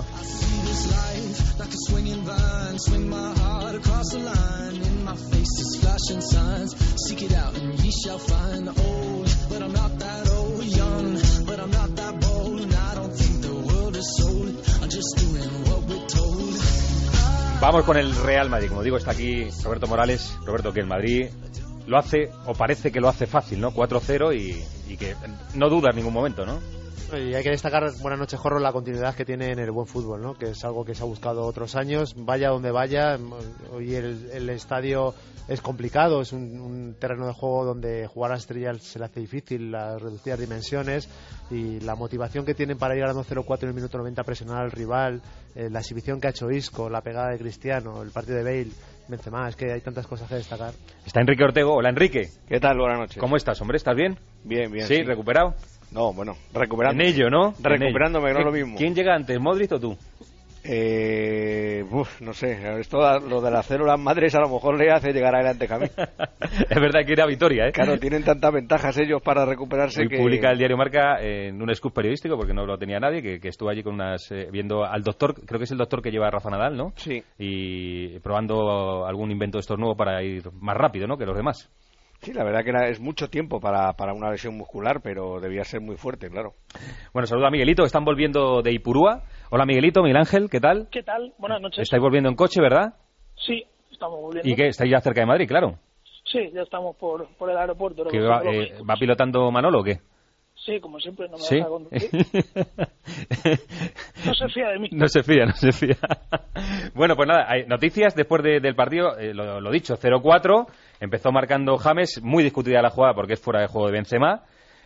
Vamos con el Real Madrid. Como digo, está aquí Roberto Morales. Roberto, que el Madrid lo hace, o parece que lo hace fácil, ¿no? cuatro cero y, y que no duda en ningún momento, ¿no? Y hay que destacar, buenas noches, Jorro, la continuidad que tiene en el buen fútbol, ¿no? Que es algo que se ha buscado otros años, vaya donde vaya. Hoy el, el estadio es complicado, es un, un terreno de juego donde jugar a estrellas se le hace difícil, las reducidas dimensiones, y la motivación que tienen para ir ganando cero cuatro en el minuto noventa, presionar al rival, eh, la exhibición que ha hecho Isco, la pegada de Cristiano, el partido de Bale, Benzema, es que hay tantas cosas que destacar. Está Enrique Ortego. Hola, Enrique. ¿Qué tal? Buenas noches. ¿Cómo estás, hombre? ¿Estás bien? Bien, bien. ¿Sí? sí. ¿Recuperado? No, bueno, recuperando. En ello, ¿no? Recuperándome, ello. no es lo mismo. ¿Quién llega antes, Modric o tú? Eh, uf, no sé, esto lo de las células madres a lo mejor le hace llegar adelante a mí. Es verdad que ir a Vitoria, ¿eh? Claro, tienen tantas ventajas ellos para recuperarse. Hoy que publica el diario Marca en un scoop periodístico, porque no lo tenía nadie, que, que estuvo allí con unas eh, viendo al doctor, creo que es el doctor que lleva a Rafa Nadal, ¿no? Sí. Y probando algún invento de estos nuevos para ir más rápido, ¿no? Que los demás. Sí, la verdad que era, es mucho tiempo para, para una lesión muscular, pero debía ser muy fuerte, claro. Bueno, saludo a Miguelito, están volviendo de Ipurúa. Hola, Miguelito, Miguel Ángel, ¿qué tal? ¿Qué tal? Buenas noches. Estáis volviendo en coche, ¿verdad? Sí, estamos volviendo. ¿Y qué? ¿Estáis ya cerca de Madrid, claro? Sí, ya estamos por, por el aeropuerto. ¿Que va, eh, ¿Va pilotando Manolo o qué? Sí, como siempre, no me ¿Sí? deja conducir. No se fía de mí. No se fía, no se fía. Bueno, pues nada, hay noticias después de, del partido, eh, lo, lo dicho, cero cuatro, empezó marcando James, muy discutida la jugada porque es fuera de juego de Benzema.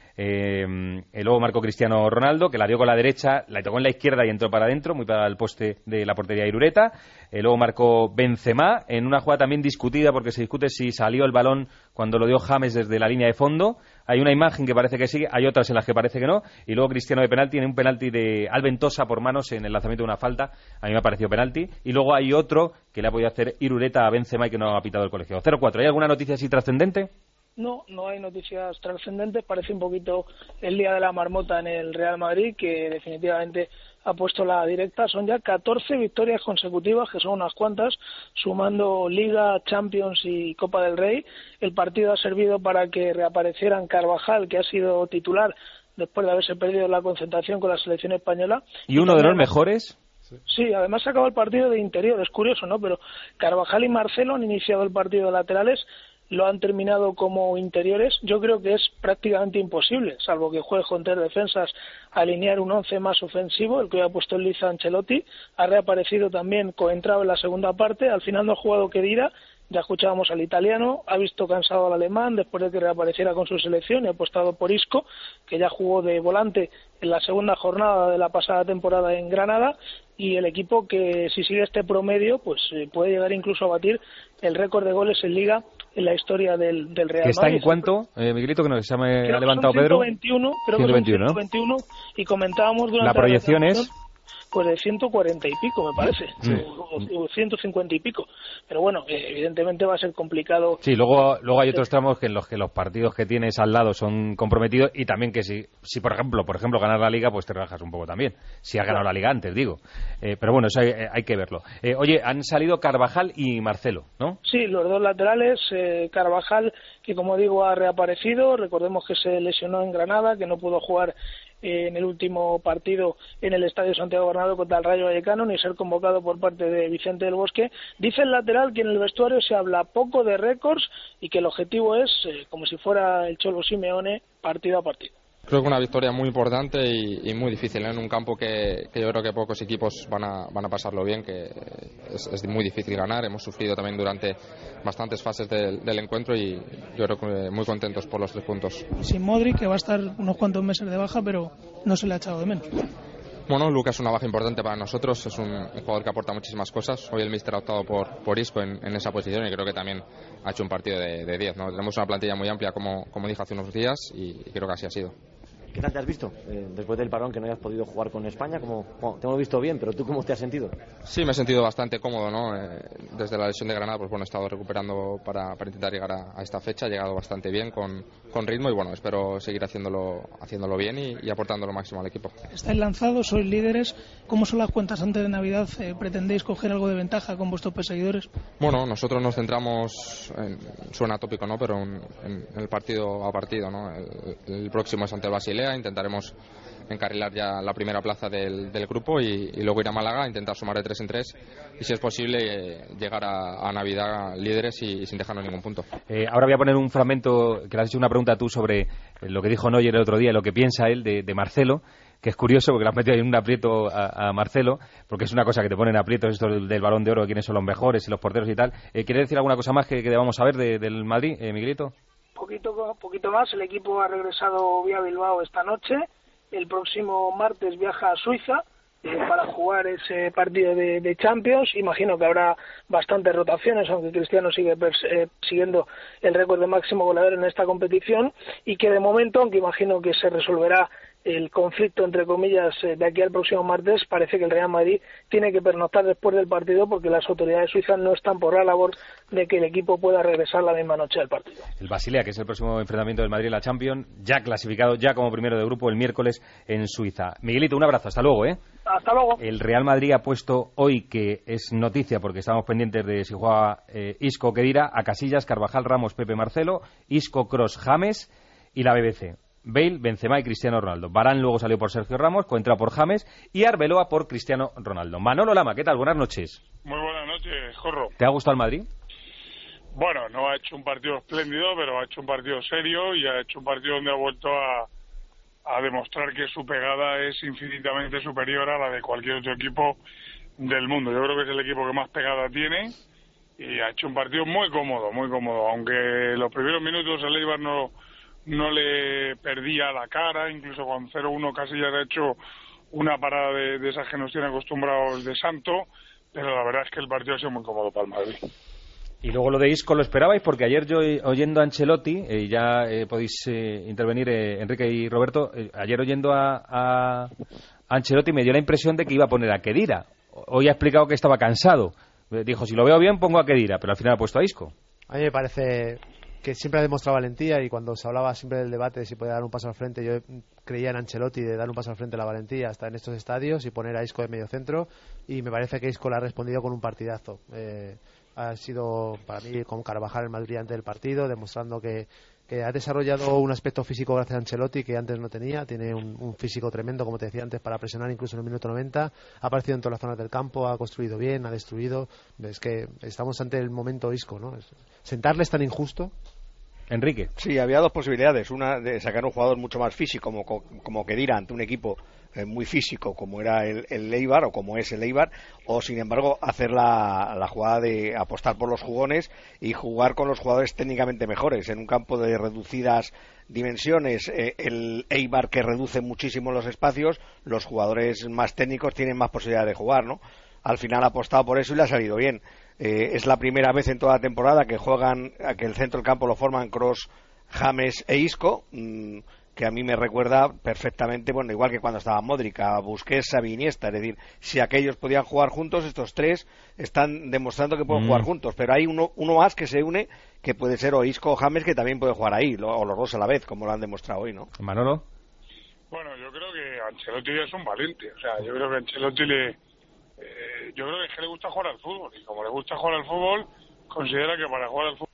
Eh, y luego marcó Cristiano Ronaldo, que la dio con la derecha, la tocó en la izquierda y entró para adentro, muy para el poste de la portería de Irureta. Eh, luego marcó Benzema, en una jugada también discutida porque se discute si salió el balón cuando lo dio James desde la línea de fondo. Hay una imagen que parece que sí, hay otras en las que parece que no. Y luego Cristiano de penalti, en un penalti de Alventosa por manos en el lanzamiento de una falta. A mí me ha parecido penalti. Y luego hay otro que le ha podido hacer Irureta a Benzema y que no ha pitado el colegio. cero cuatro. ¿Hay alguna noticia así trascendente? No, no hay noticias trascendentes. Parece un poquito el día de la marmota en el Real Madrid, que definitivamente ha puesto la directa. Son ya catorce victorias consecutivas, que son unas cuantas, sumando Liga, Champions y Copa del Rey. El partido ha servido para que reaparecieran Carvajal, que ha sido titular después de haberse perdido la concentración con la selección española. ¿Y uno de los mejores? Sí, además se acabó el partido de interior, es curioso, ¿no? Pero Carvajal y Marcelo han iniciado el partido de laterales, lo han terminado como interiores. Yo creo que es prácticamente imposible, salvo que juegue con tres defensas, alinear un once más ofensivo. El que ha puesto en liza Ancelotti ha reaparecido también coentrado en la segunda parte. Al final no ha jugado Khedira, ya escuchábamos al italiano, ha visto cansado al alemán después de que reapareciera con su selección y ha apostado por Isco, que ya jugó de volante en la segunda jornada de la pasada temporada en Granada, y el equipo que, si sigue este promedio, pues eh, puede llegar incluso a batir el récord de goles en Liga en la historia del, del Real Madrid. ¿Que está en cuánto, eh, Miguelito, que nos se me creo ha levantado que son Pedro? ciento veintiuno, creo ciento veintiuno, que son ciento veintiuno, ¿no? Y comentábamos durante la proyección la es... pues de ciento cuarenta y pico, me parece, sí. o, o ciento cincuenta y pico. Pero bueno, evidentemente va a ser complicado. Sí, luego luego hay otros tramos que en los que los partidos que tienes al lado son comprometidos, y también que si, si por ejemplo, por ejemplo, ganar la Liga, pues te relajas un poco también. Si has ganado claro. la Liga antes, digo. Eh, pero bueno, eso hay, hay que verlo. Eh, oye, han salido Carvajal y Marcelo, ¿no? Sí, los dos laterales. Eh, Carvajal, que como digo, ha reaparecido. Recordemos que se lesionó en Granada, que no pudo jugar en el último partido en el Estadio Santiago Bernabéu contra el Rayo Vallecano, ni ser convocado por parte de Vicente del Bosque. Dice el lateral que en el vestuario se habla poco de récords y que el objetivo es, eh, como si fuera el Cholo Simeone, partido a partido. Creo que una victoria muy importante y, y muy difícil, ¿eh? En un campo que, que yo creo que pocos equipos van a, van a pasarlo bien, que es, es muy difícil ganar. Hemos sufrido también durante bastantes fases del, del encuentro y yo creo que muy contentos por los tres puntos. Sin Modric, que va a estar unos cuantos meses de baja, pero no se le ha echado de menos. Bueno, Lucas es una baja importante para nosotros, es un, un jugador que aporta muchísimas cosas. Hoy el míster ha optado por, por Isco en, en esa posición y creo que también ha hecho un partido de diez, ¿no? Tenemos una plantilla muy amplia, como, como dije hace unos días, y, y creo que así ha sido. ¿Qué tal te has visto eh, después del parón que no hayas podido jugar con España? Como, bueno, te hemos visto bien, pero ¿tú cómo te has sentido? Sí, me he sentido bastante cómodo, ¿no? Eh, desde la lesión de Granada, pues bueno, he estado recuperando para, para intentar llegar a, a esta fecha, he llegado bastante bien, con, con ritmo, y bueno, espero seguir haciéndolo, haciéndolo bien y, y aportando lo máximo al equipo. Estáis lanzados, sois líderes. ¿Cómo son las cuentas antes de Navidad? Eh, ¿Pretendéis coger algo de ventaja con vuestros perseguidores? Bueno, nosotros nos centramos, en, suena tópico, ¿no? Pero en, en el partido a partido, ¿no? El, el próximo es ante el Basilea, intentaremos encarrilar ya la primera plaza del, del grupo y, y luego ir a Málaga, intentar sumar de tres en tres y, si es posible, eh, llegar a, a Navidad líderes y, y sin dejarnos ningún punto. Eh, ahora voy a poner un fragmento que le has hecho una pregunta tú sobre lo que dijo Neuer el otro día, lo que piensa él de, de Marcelo, que es curioso porque le has metido ahí en un aprieto a, a Marcelo, porque es una cosa que te ponen aprietos esto del, del Balón de Oro, quiénes son los mejores y los porteros y tal. Eh, ¿Quieres decir alguna cosa más que, que debamos saber de, del Madrid, eh, Miguelito? Poquito, poquito más. El equipo ha regresado vía Bilbao esta noche. El próximo martes viaja a Suiza eh, para jugar ese partido de, de Champions. Imagino que habrá bastantes rotaciones, aunque Cristiano sigue eh, siguiendo el récord de máximo goleador en esta competición, y que de momento, aunque imagino que se resolverá el conflicto, entre comillas, de aquí al próximo martes, parece que el Real Madrid tiene que pernoctar después del partido porque las autoridades suizas no están por la labor de que el equipo pueda regresar la misma noche del partido. El Basilea, que es el próximo enfrentamiento del Madrid en la Champions, ya clasificado, ya como primero de grupo el miércoles en Suiza. Miguelito, un abrazo, hasta luego, ¿eh? Hasta luego. El Real Madrid ha puesto hoy, que es noticia porque estamos pendientes de si juega eh, Isco, Khedira, a Casillas, Carvajal, Ramos, Pepe, Marcelo, Isco, Kroos, James y la B B C. Bale, Benzema y Cristiano Ronaldo. Varane luego salió por Sergio Ramos, entra por James y Arbeloa por Cristiano Ronaldo. Manolo Lama, ¿qué tal? Buenas noches. Muy buenas noches, Jorro. ¿Te ha gustado el Madrid? Bueno, no ha hecho un partido espléndido, pero ha hecho un partido serio y ha hecho un partido donde ha vuelto a, a demostrar que su pegada es infinitamente superior a la de cualquier otro equipo del mundo. Yo creo que es el equipo que más pegada tiene y ha hecho un partido muy cómodo, muy cómodo. Aunque los primeros minutos el Eibar no... no le perdía la cara, incluso con cero uno Casillas ha hecho una parada de, de esas que nos tiene acostumbrados de santo, pero la verdad es que el partido ha sido muy cómodo para el Madrid. Y luego lo de Isco lo esperabais, porque ayer yo, oyendo a Ancelotti, eh, ya eh, podéis eh, intervenir eh, Enrique y Roberto, eh, ayer oyendo a, a Ancelotti me dio la impresión de que iba a poner a Khedira. Hoy ha explicado que estaba cansado. Dijo, si lo veo bien pongo a Khedira, pero al final ha puesto a Isco. A mí me parece que siempre ha demostrado valentía, y cuando se hablaba siempre del debate de si puede dar un paso al frente, yo creía en Ancelotti de dar un paso al frente la valentía hasta en estos estadios y poner a Isco de medio centro, y me parece que Isco le ha respondido con un partidazo. Eh, ha sido para mí con Carvajal el más brillante del partido, demostrando que, que ha desarrollado un aspecto físico gracias a Ancelotti que antes no tenía. Tiene un, un físico tremendo, como te decía antes, para presionar incluso en el minuto noventa. Ha aparecido en todas las zonas del campo, ha construido bien, ha destruido. Es que estamos ante el momento Isco, ¿no? Sentarle es tan injusto. Enrique. Sí, había dos posibilidades. Una de sacar un jugador mucho más físico, como, como Khedira, ante un equipo eh, muy físico como era el, el Eibar, o como es el Eibar, o sin embargo hacer la, la jugada de apostar por los jugones y jugar con los jugadores técnicamente mejores. En un campo de reducidas dimensiones, eh, el Eibar, que reduce muchísimo los espacios, los jugadores más técnicos tienen más posibilidad de jugar, ¿no? Al final ha apostado por eso y le ha salido bien. Eh, es la primera vez en toda la temporada que juegan, que el centro del campo lo forman Kroos, James e Isco, mmm, que a mí me recuerda perfectamente, bueno, igual que cuando estaba Modric, a Busquets, a Iniesta. Es decir, si aquellos podían jugar juntos, estos tres están demostrando que pueden mm. jugar juntos, pero hay uno, uno más que se une, que puede ser o Isco o James, que también puede jugar ahí, o los dos a la vez, como lo han demostrado hoy, ¿no? Manolo. Bueno, yo creo que Ancelotti es un valiente. O sea, yo creo que Ancelotti le... Eh, yo creo que es que le gusta jugar al fútbol, y como le gusta jugar al fútbol, considera que para jugar al fútbol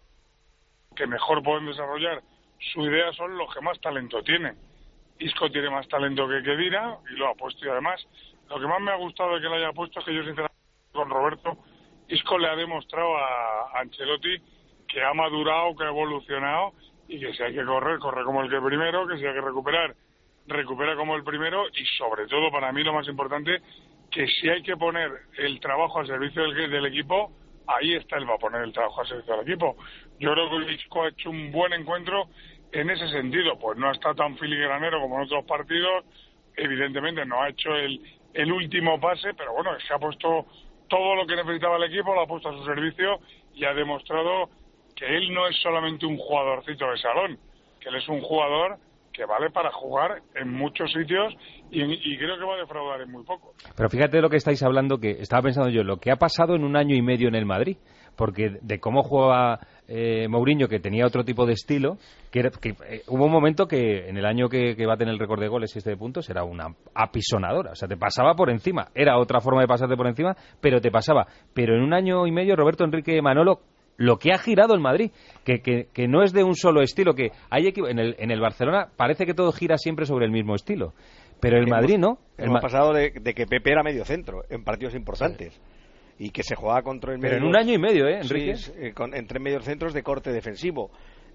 que mejor pueden desarrollar su idea son los que más talento tienen. Isco tiene más talento que Khedira y lo ha puesto, y además lo que más me ha gustado de que lo haya puesto es que yo sinceramente con Roberto, Isco le ha demostrado a Ancelotti que ha madurado, que ha evolucionado, y que si hay que correr, corre como el que primero, que si hay que recuperar, recupera como el primero, y sobre todo para mí lo más importante, que si hay que poner el trabajo al servicio del, del equipo, ahí está él, va a poner el trabajo al servicio del equipo. Yo creo que Isco ha hecho un buen encuentro en ese sentido, pues no está tan filigranero como en otros partidos, evidentemente no ha hecho el, el último pase, pero bueno, es que ha puesto todo lo que necesitaba el equipo, lo ha puesto a su servicio y ha demostrado que él no es solamente un jugadorcito de salón, que él es un jugador que vale para jugar en muchos sitios y, y creo que va a defraudar en muy poco. Pero fíjate lo que estáis hablando, que estaba pensando yo, lo que ha pasado en un año y medio en el Madrid, porque de cómo jugaba eh, Mourinho, que tenía otro tipo de estilo, que, era, que eh, hubo un momento que en el año que, que va a tener el récord de goles y este de puntos era una apisonadora, o sea, te pasaba por encima, era otra forma de pasarte por encima, pero te pasaba. Pero en un año y medio, Roberto Enrique Manolo, lo que ha girado el Madrid, que, que, que no es de un solo estilo, que hay equipo, en el, en el Barcelona parece que todo gira siempre sobre el mismo estilo, pero el Madrid no. El hemos Ma- pasado de, de que Pepe era medio centro en partidos importantes. Sí. Y que se jugaba contra el medio. Pero en un año y medio, ¿eh, Enrique? Sí, eh, con, entre medios centros de corte defensivo.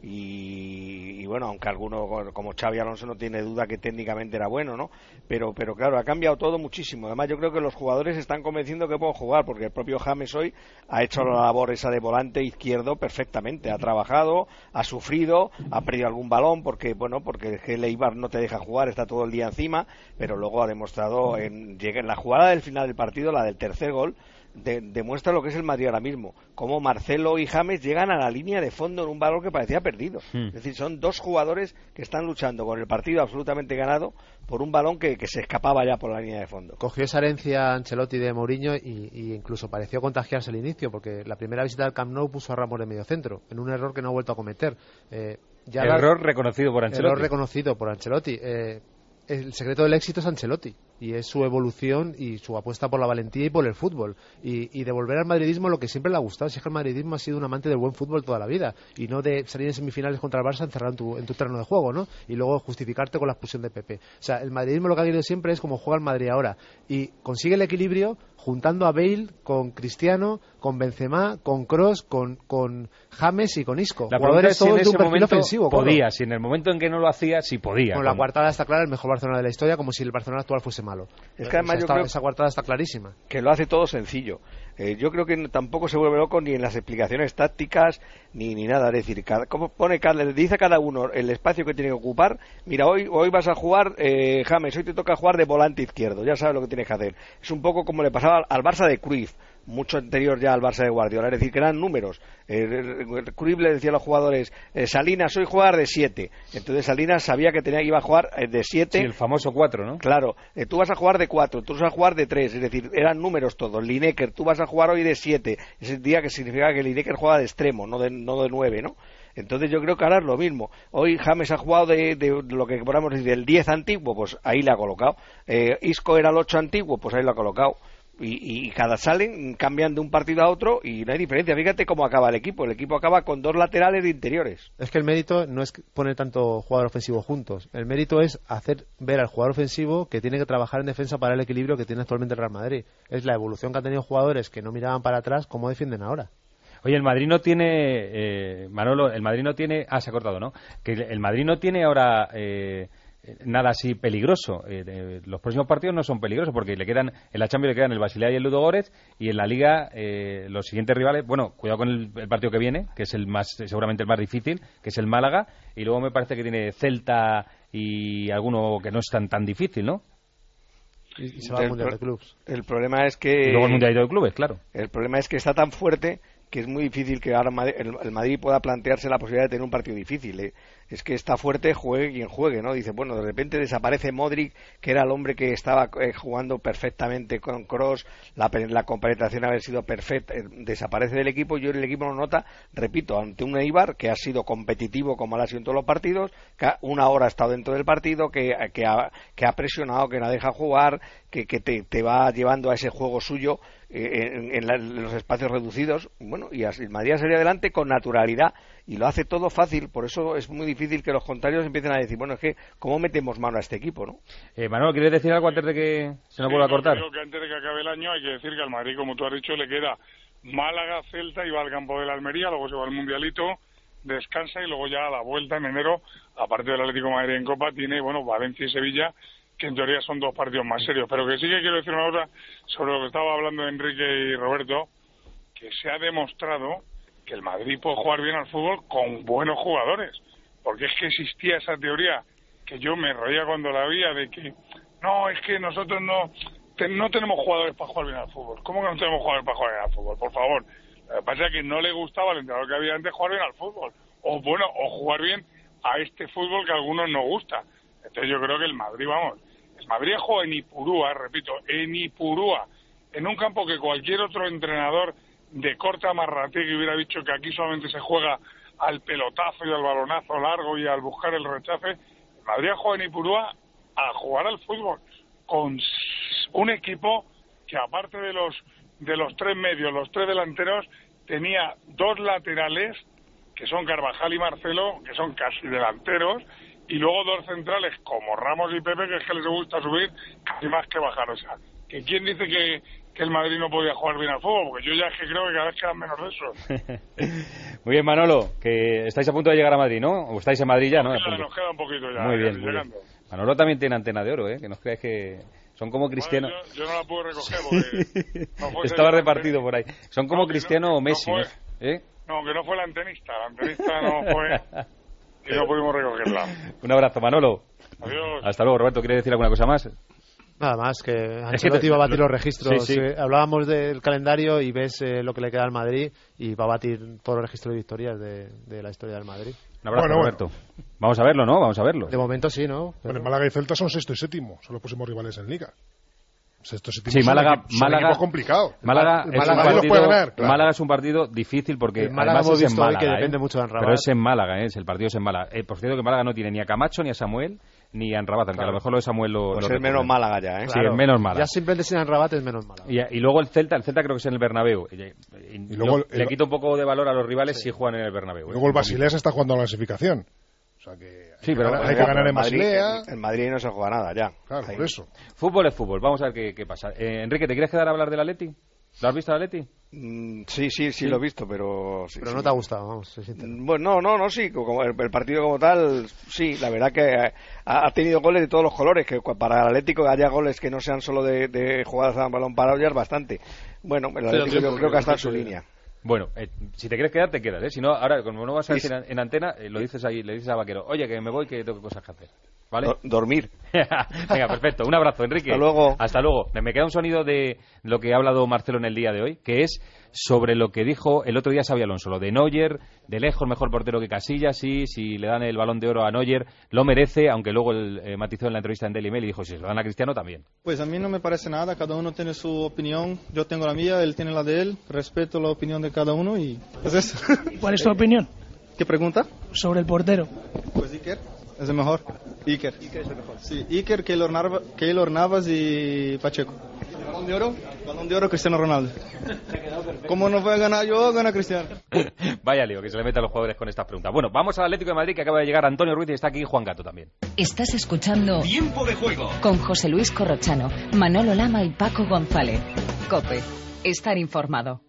Y, y bueno, aunque alguno como Xavi Alonso no tiene duda que técnicamente era bueno, ¿no? Pero, pero claro, ha cambiado todo muchísimo. Además, yo creo que los jugadores están convenciendo que pueden jugar, porque el propio James hoy ha hecho la labor esa de volante izquierdo perfectamente. Ha trabajado, ha sufrido, ha perdido algún balón, porque bueno, porque el Eibar no te deja jugar, está todo el día encima, pero luego ha demostrado en, en la jugada del final del partido, la del tercer gol, De, demuestra lo que es el Madrid ahora mismo, cómo Marcelo y James llegan a la línea de fondo en un balón que parecía perdido. Hmm. Es decir, son dos jugadores que están luchando con el partido absolutamente ganado por un balón que, que se escapaba ya por la línea de fondo. Cogió esa herencia Ancelotti de Mourinho y, y incluso pareció contagiarse al inicio, porque la primera visita del Camp Nou puso a Ramos de mediocentro, en un error que no ha vuelto a cometer. Eh, ya el la, error reconocido por Ancelotti. Error reconocido por Ancelotti. Eh, el secreto del éxito es Ancelotti y es su evolución y su apuesta por la valentía y por el fútbol y, y devolver al madridismo lo que siempre le ha gustado. Si es que el madridismo ha sido un amante del buen fútbol toda la vida y no de salir en semifinales contra el Barça encerrado en tu, en tu terreno de juego, ¿no? Y luego justificarte con la expulsión de Pepe. O sea, el madridismo lo que ha querido siempre es como juega el Madrid ahora y consigue el equilibrio juntando a Bale con Cristiano, con Benzema, con Kroos, con, con James y con Isco. La pregunta es si en ese momento ofensivo, podía, ¿no? Si en el momento en que no lo hacía, sí podía. Con la coartada está clara, el mejor Barcelona de la historia, como si el Barcelona actual fuese malo. Es que además esa, yo creo esa coartada está clarísima. Que lo hace todo sencillo. Eh, yo creo que tampoco se vuelve loco ni en las explicaciones tácticas ni, ni nada. Es decir, cada, como pone cada, le dice a cada uno el espacio que tiene que ocupar. Mira, hoy hoy vas a jugar, eh, James, hoy te toca jugar de volante izquierdo. Ya sabes lo que tienes que hacer. Es un poco como le pasaba al, al Barça de Cruyff, mucho anterior ya al Barça de Guardiola, es decir, que eran números. Eh, Cruyff le decía a los jugadores, eh, Salinas, hoy jugar de siete. Entonces Salinas sabía que tenía que iba a jugar eh, de siete. Sí, el famoso cuatro, ¿no? Claro, eh, tú vas a jugar de cuatro, tú vas a jugar de tres, es decir, eran números todos. Lineker, tú vas a jugar hoy de siete. Ese día que significa que Lineker juega de extremo, no de, no de nueve, ¿no? Entonces yo creo que ahora es lo mismo. Hoy James ha jugado de, de, de lo que podamos decir del diez antiguo, pues ahí le ha colocado. Eh, Isco era el ocho antiguo, pues ahí lo ha colocado. Y, y cada salen, cambian de un partido a otro y no hay diferencia. Fíjate cómo acaba el equipo. El equipo acaba con dos laterales de interiores. Es que el mérito no es poner tanto jugador ofensivo juntos. El mérito es hacer ver al jugador ofensivo que tiene que trabajar en defensa para el equilibrio que tiene actualmente el Real Madrid. Es la evolución que han tenido jugadores que no miraban para atrás, cómo defienden ahora. Oye, el Madrid no tiene, eh, Manolo, el Madrid no tiene, ah, se ha cortado, ¿no? Que el Madrid no tiene ahora eh, nada así peligroso. Eh, eh, los próximos partidos no son peligrosos porque le quedan, en la Champions le quedan el Basilea y el Ludogorets y en la Liga eh, los siguientes rivales, bueno, cuidado con el, el partido que viene, que es el más, seguramente el más difícil, que es el Málaga, y luego me parece que tiene Celta y alguno que no es tan, tan difícil, ¿no? Y, y se va al Mundial de Clubes. El problema es que... Y luego el Mundial de Clubes, claro. El problema es que está tan fuerte que es muy difícil que ahora el Madrid pueda plantearse la posibilidad de tener un partido difícil. ¿eh? Es que está fuerte, juegue quien juegue, ¿no? Dice, bueno, de repente desaparece Modric, que era el hombre que estaba eh, jugando perfectamente con Kroos, la, la compenetración haber sido perfecta, eh, desaparece del equipo y hoy el equipo lo nota, repito, ante un Eibar que ha sido competitivo como lo ha sido en todos los partidos, que una hora ha estado dentro del partido, que, que, ha, que ha presionado, que no deja jugar, que, que te, te va llevando a ese juego suyo en, en, la, en los espacios reducidos, bueno, y así, el Madrid sale adelante con naturalidad y lo hace todo fácil, por eso es muy difícil que los contrarios empiecen a decir, bueno, es que ¿cómo metemos mano a este equipo, no? Eh, Manolo, ¿quieres decir algo antes de que se nos vuelva a cortar? Creo que antes de que acabe el año hay que decir que al Madrid, como tú has dicho, le queda Málaga, Celta y va al campo de la Almería, luego se va al Mundialito, descansa y luego ya a la vuelta en enero, aparte del Atlético de Madrid en Copa, tiene, bueno, Valencia y Sevilla, que en teoría son dos partidos más serios, pero que sí que quiero decir una cosa sobre lo que estaba hablando Enrique y Roberto, que se ha demostrado que el Madrid puede jugar bien al fútbol con buenos jugadores, porque es que existía esa teoría que yo me reía cuando la veía de que no, es que nosotros no te, no tenemos jugadores para jugar bien al fútbol. ¿Cómo que no tenemos jugadores para jugar bien al fútbol? Por favor. Lo que pasa es que no le gustaba al entrenador que había antes jugar bien al fútbol. O bueno, o jugar bien a este fútbol que a algunos nos gusta. Entonces yo creo que el Madrid, vamos, el Madrid jugó en Ipurúa, repito, en Ipurúa, en un campo que cualquier otro entrenador de corte Amarrategui hubiera dicho que aquí solamente se juega al pelotazo y al balonazo largo y al buscar el rechace. El Madrid jugó en Ipurúa a jugar al fútbol con un equipo que aparte de los de los tres medios, los tres delanteros, tenía dos laterales que son Carvajal y Marcelo, que son casi delanteros, y luego dos centrales como Ramos y Pepe, que es que les gusta subir casi más que bajar. O sea, que quién dice que, que el Madrid no podía jugar bien al fútbol, porque yo ya es que creo que cada vez quedan menos de eso. Muy bien, Manolo, que estáis a punto de llegar a Madrid, ¿no? O estáis en Madrid ya, ¿no? Claro, nos queda un poquito ya. Muy bien, ya muy bien. Manolo también tiene antena de oro, ¿eh? Que no os creáis que... Son como Cristiano. Bueno, yo, yo no la pude recoger porque... No estaba repartido por ahí. Son como no, Cristiano no, o Messi, no, fue, ¿eh? No, que no fue la antenista. La antenista no fue... Y no pudimos recogerla. Un abrazo, Manolo. Adiós. Hasta luego, Roberto. ¿Quieres decir alguna cosa más? Nada más, que Ancelotti va a batir los registros. Sí, sí. Eh, hablábamos del calendario y ves eh, lo que le queda al Madrid y va a batir todos los registros de victorias de, de la historia del Madrid. Un abrazo, bueno, Roberto. Bueno. Vamos a verlo, ¿no? Vamos a verlo. De momento sí, ¿no? Pero... Bueno, Málaga y Celta son sexto y séptimo. Son los próximos rivales en Liga. Sexto y séptimo sí, son Málaga, son Málaga, complicado. Málaga, el es Málaga, un partido, ganar, claro. Málaga es un partido difícil porque el Málaga además hemos es visto en Málaga, hoy que ¿eh? depende mucho de Anrabat. Pero es en Málaga, ¿eh? El partido es en Málaga. Eh, por cierto que Málaga no tiene ni a Camacho ni a Samuel ni a Anrabat, aunque claro. a lo mejor lo de Samuel lo... Pues lo es menos Málaga ya, ¿eh? Sí, claro. es menos Málaga. Ya simplemente sin Anrabat es menos Málaga. Y, y luego el Celta, el Celta creo que es en el Bernabéu. Y, y, y luego el, le quita un poco de valor a los rivales sí. si juegan en el Bernabéu. Y luego el Basilea se está jugando a la clasificación. O sea que sí, pero hay que ganar en Basilea. En Madrid no se juega nada ya. Claro, ahí. por eso. Fútbol es fútbol. Vamos a ver qué, qué pasa. Eh, Enrique, ¿te quieres quedar a hablar del Atleti? ¿Lo has visto el Atleti? Mm, sí, sí, sí, sí, lo he visto, pero... Sí, pero sí. no te ha gustado, vamos. Bueno, no, no, no, sí, como el, el partido como tal, sí, la verdad que ha, ha tenido goles de todos los colores, que para el Atlético haya goles que no sean solo de, de jugadas a balón parado ya es bastante. Bueno, el Atlético yo creo que ha estado en su línea. Bueno, eh, si te quieres quedar, te quedas, ¿eh? Si no, ahora, como no vas a decir en, en antena, eh, lo dices ahí, le dices a Vaquero, oye, que me voy, que tengo cosas que hacer. ¿Vale? Do- dormir. Venga, perfecto. Un abrazo, Enrique. Hasta luego. Hasta luego. Me, me queda un sonido de lo que ha hablado Marcelo en el día de hoy, que es sobre lo que dijo el otro día Xabi Alonso, lo de Neuer, de lejos mejor portero que Casillas, sí, si le dan el Balón de Oro a Neuer, lo merece, aunque luego el, eh, matizó en la entrevista en Daily Mail y dijo, si se lo dan a Cristiano, también. Pues a mí no me parece nada, cada uno tiene su opinión, yo tengo la mía, él tiene la de él, respeto la opinión de cada uno y es eso. ¿Cuál es tu opinión? ¿Qué pregunta? Sobre el portero. Pues Iker es el mejor. Iker. Iker es el mejor. Sí, Iker, Keylor Navas, Keylor Navas y Pacheco. ¿Balón de Oro? Balón de Oro Cristiano Ronaldo. ¿Cómo no voy a ganar yo? Gana Cristiano. Vaya lío que se le mete a los jugadores con estas preguntas. Bueno, vamos al Atlético de Madrid, que acaba de llegar Antonio Ruiz y está aquí Juan Gato también. Estás escuchando Tiempo de Juego con José Luis Corrochano, Manolo Lama y Paco González. COPE. Estar informado.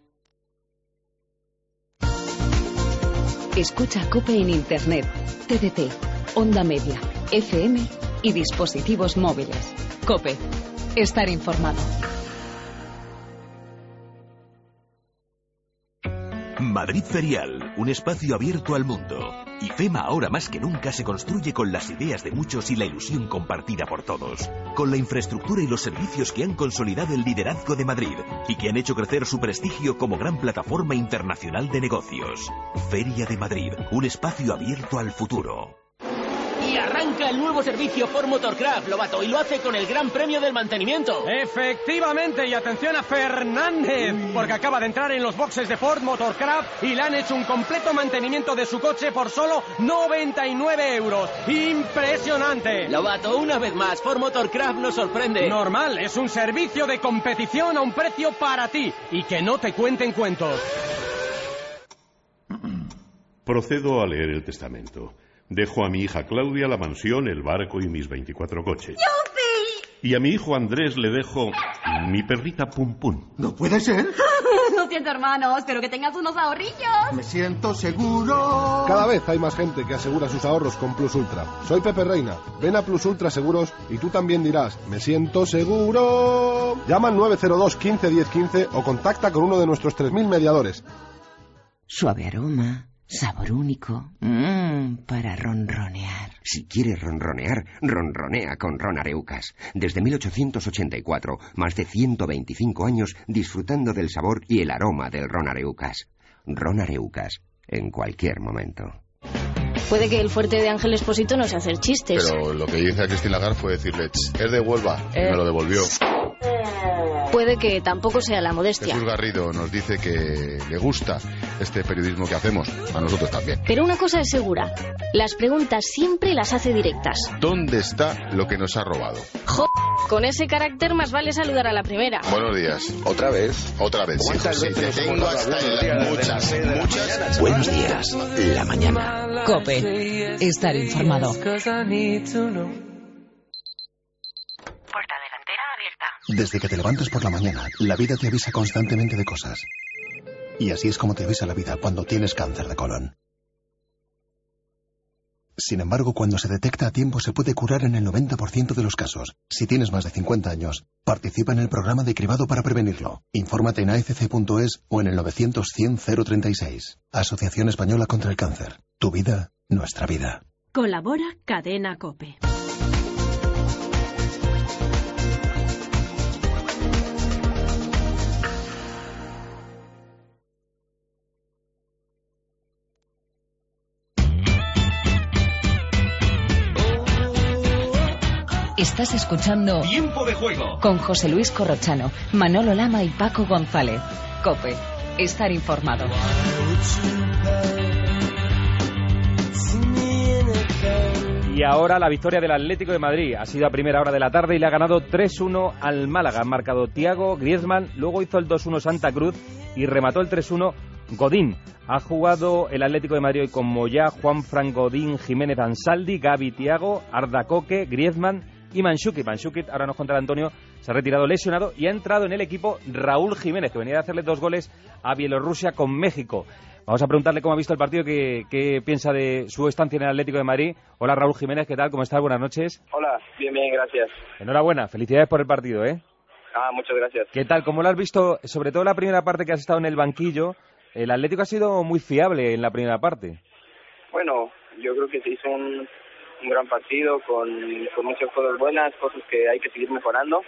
Escucha COPE en Internet, T D T, Onda Media, F M y dispositivos móviles. COPE. Estar informado. Madrid Ferial, un espacio abierto al mundo. IFEMA ahora más que nunca se construye con las ideas de muchos y la ilusión compartida por todos. Con la infraestructura y los servicios que han consolidado el liderazgo de Madrid y que han hecho crecer su prestigio como gran plataforma internacional de negocios. Feria de Madrid, un espacio abierto al futuro. Y arranca el nuevo servicio Ford Motorcraft, Lobato, y lo hace con el Gran Premio del Mantenimiento. Efectivamente, y atención a Fernández, porque acaba de entrar en los boxes de Ford Motorcraft y le han hecho un completo mantenimiento de su coche por solo noventa y nueve euros. ¡Impresionante! Lobato, una vez más, Ford Motorcraft nos sorprende. Normal, es un servicio de competición a un precio para ti y que no te cuenten cuentos. Procedo a leer el testamento. Dejo a mi hija Claudia la mansión, el barco y mis veinticuatro coches. ¡Yupi! Y a mi hijo Andrés le dejo mi perrita Pum Pum. ¡No puede ser! Lo siento, hermano, espero que tengas unos ahorrillos. Me siento seguro. Cada vez hay más gente que asegura sus ahorros con Plus Ultra. Soy Pepe Reina. Ven a Plus Ultra Seguros y tú también dirás, me siento seguro. Llama al nueve cero dos, quince, diez, quince o contacta con uno de nuestros tres mil mediadores. Suave aroma, Sabor único. Mmm, para ronronear. Si quieres ronronear, ronronea con Ron Areucas. Desde mil ochocientos ochenta y cuatro, más de ciento veinticinco años disfrutando del sabor y el aroma del Ron Areucas. Ron Areucas, en cualquier momento. Puede que el fuerte de Ángel Expósito no sea hacer chistes. Pero lo que hice a Cristina Lagarde fue decirle, es de Huelva, eh. y me lo devolvió. Puede que tampoco sea la modestia. Jesús Garrido nos dice que le gusta este periodismo que hacemos, a nosotros también. Pero una cosa es segura, las preguntas siempre las hace directas. ¿Dónde está lo que nos ha robado? Jo, con ese carácter más vale saludar a la primera. Buenos días. ¿Otra vez? Otra vez, sí, ¿Cuántas sí, veces te nos tengo hemos hasta hablado en las de muchas, la muchas. Buenos días, la mañana. COPE. Estar informado. Desde que te levantas por la mañana, la vida te avisa constantemente de cosas. Y así es como te avisa la vida cuando tienes cáncer de colon. Sin embargo, cuando se detecta a tiempo se puede curar en el noventa por ciento de los casos. Si tienes más de cincuenta años, participa en el programa de cribado para prevenirlo. Infórmate en a f c punto es o en el novecientos cien cero treinta y seis. Asociación Española contra el Cáncer. Tu vida, nuestra vida. Colabora Cadena COPE. Estás escuchando Tiempo de Juego con José Luis Corrochano, Manolo Lama y Paco González. COPE. Estar informado. Y ahora la victoria del Atlético de Madrid. Ha sido a primera hora de la tarde y le ha ganado tres uno al Málaga. Han marcado Thiago, Griezmann, luego hizo el dos uno Santa Cruz y remató el tres uno Godín. Ha jugado el Atlético de Madrid hoy con Moyá, Juanfran, Godín, Jiménez Ansaldi, Gavi, Thiago, Arda Coque, Griezmann y Mandzukic. Mandzukic, ahora nos contará Antonio, se ha retirado lesionado y ha entrado en el equipo Raúl Jiménez, que venía de hacerle dos goles a Bielorrusia con México. Vamos a preguntarle cómo ha visto el partido, qué, qué piensa de su estancia en el Atlético de Madrid. Hola Raúl Jiménez, ¿qué tal? ¿Cómo estás? Buenas noches. Hola, bien, bien, gracias. Enhorabuena, felicidades por el partido, ¿eh? Ah, muchas gracias. ¿Qué tal? ¿Cómo lo has visto? Sobre todo la primera parte que has estado en el banquillo, el Atlético ha sido muy fiable en la primera parte. Bueno, yo creo que se hizo un, un gran partido con, con muchas cosas buenas, cosas que hay que seguir mejorando,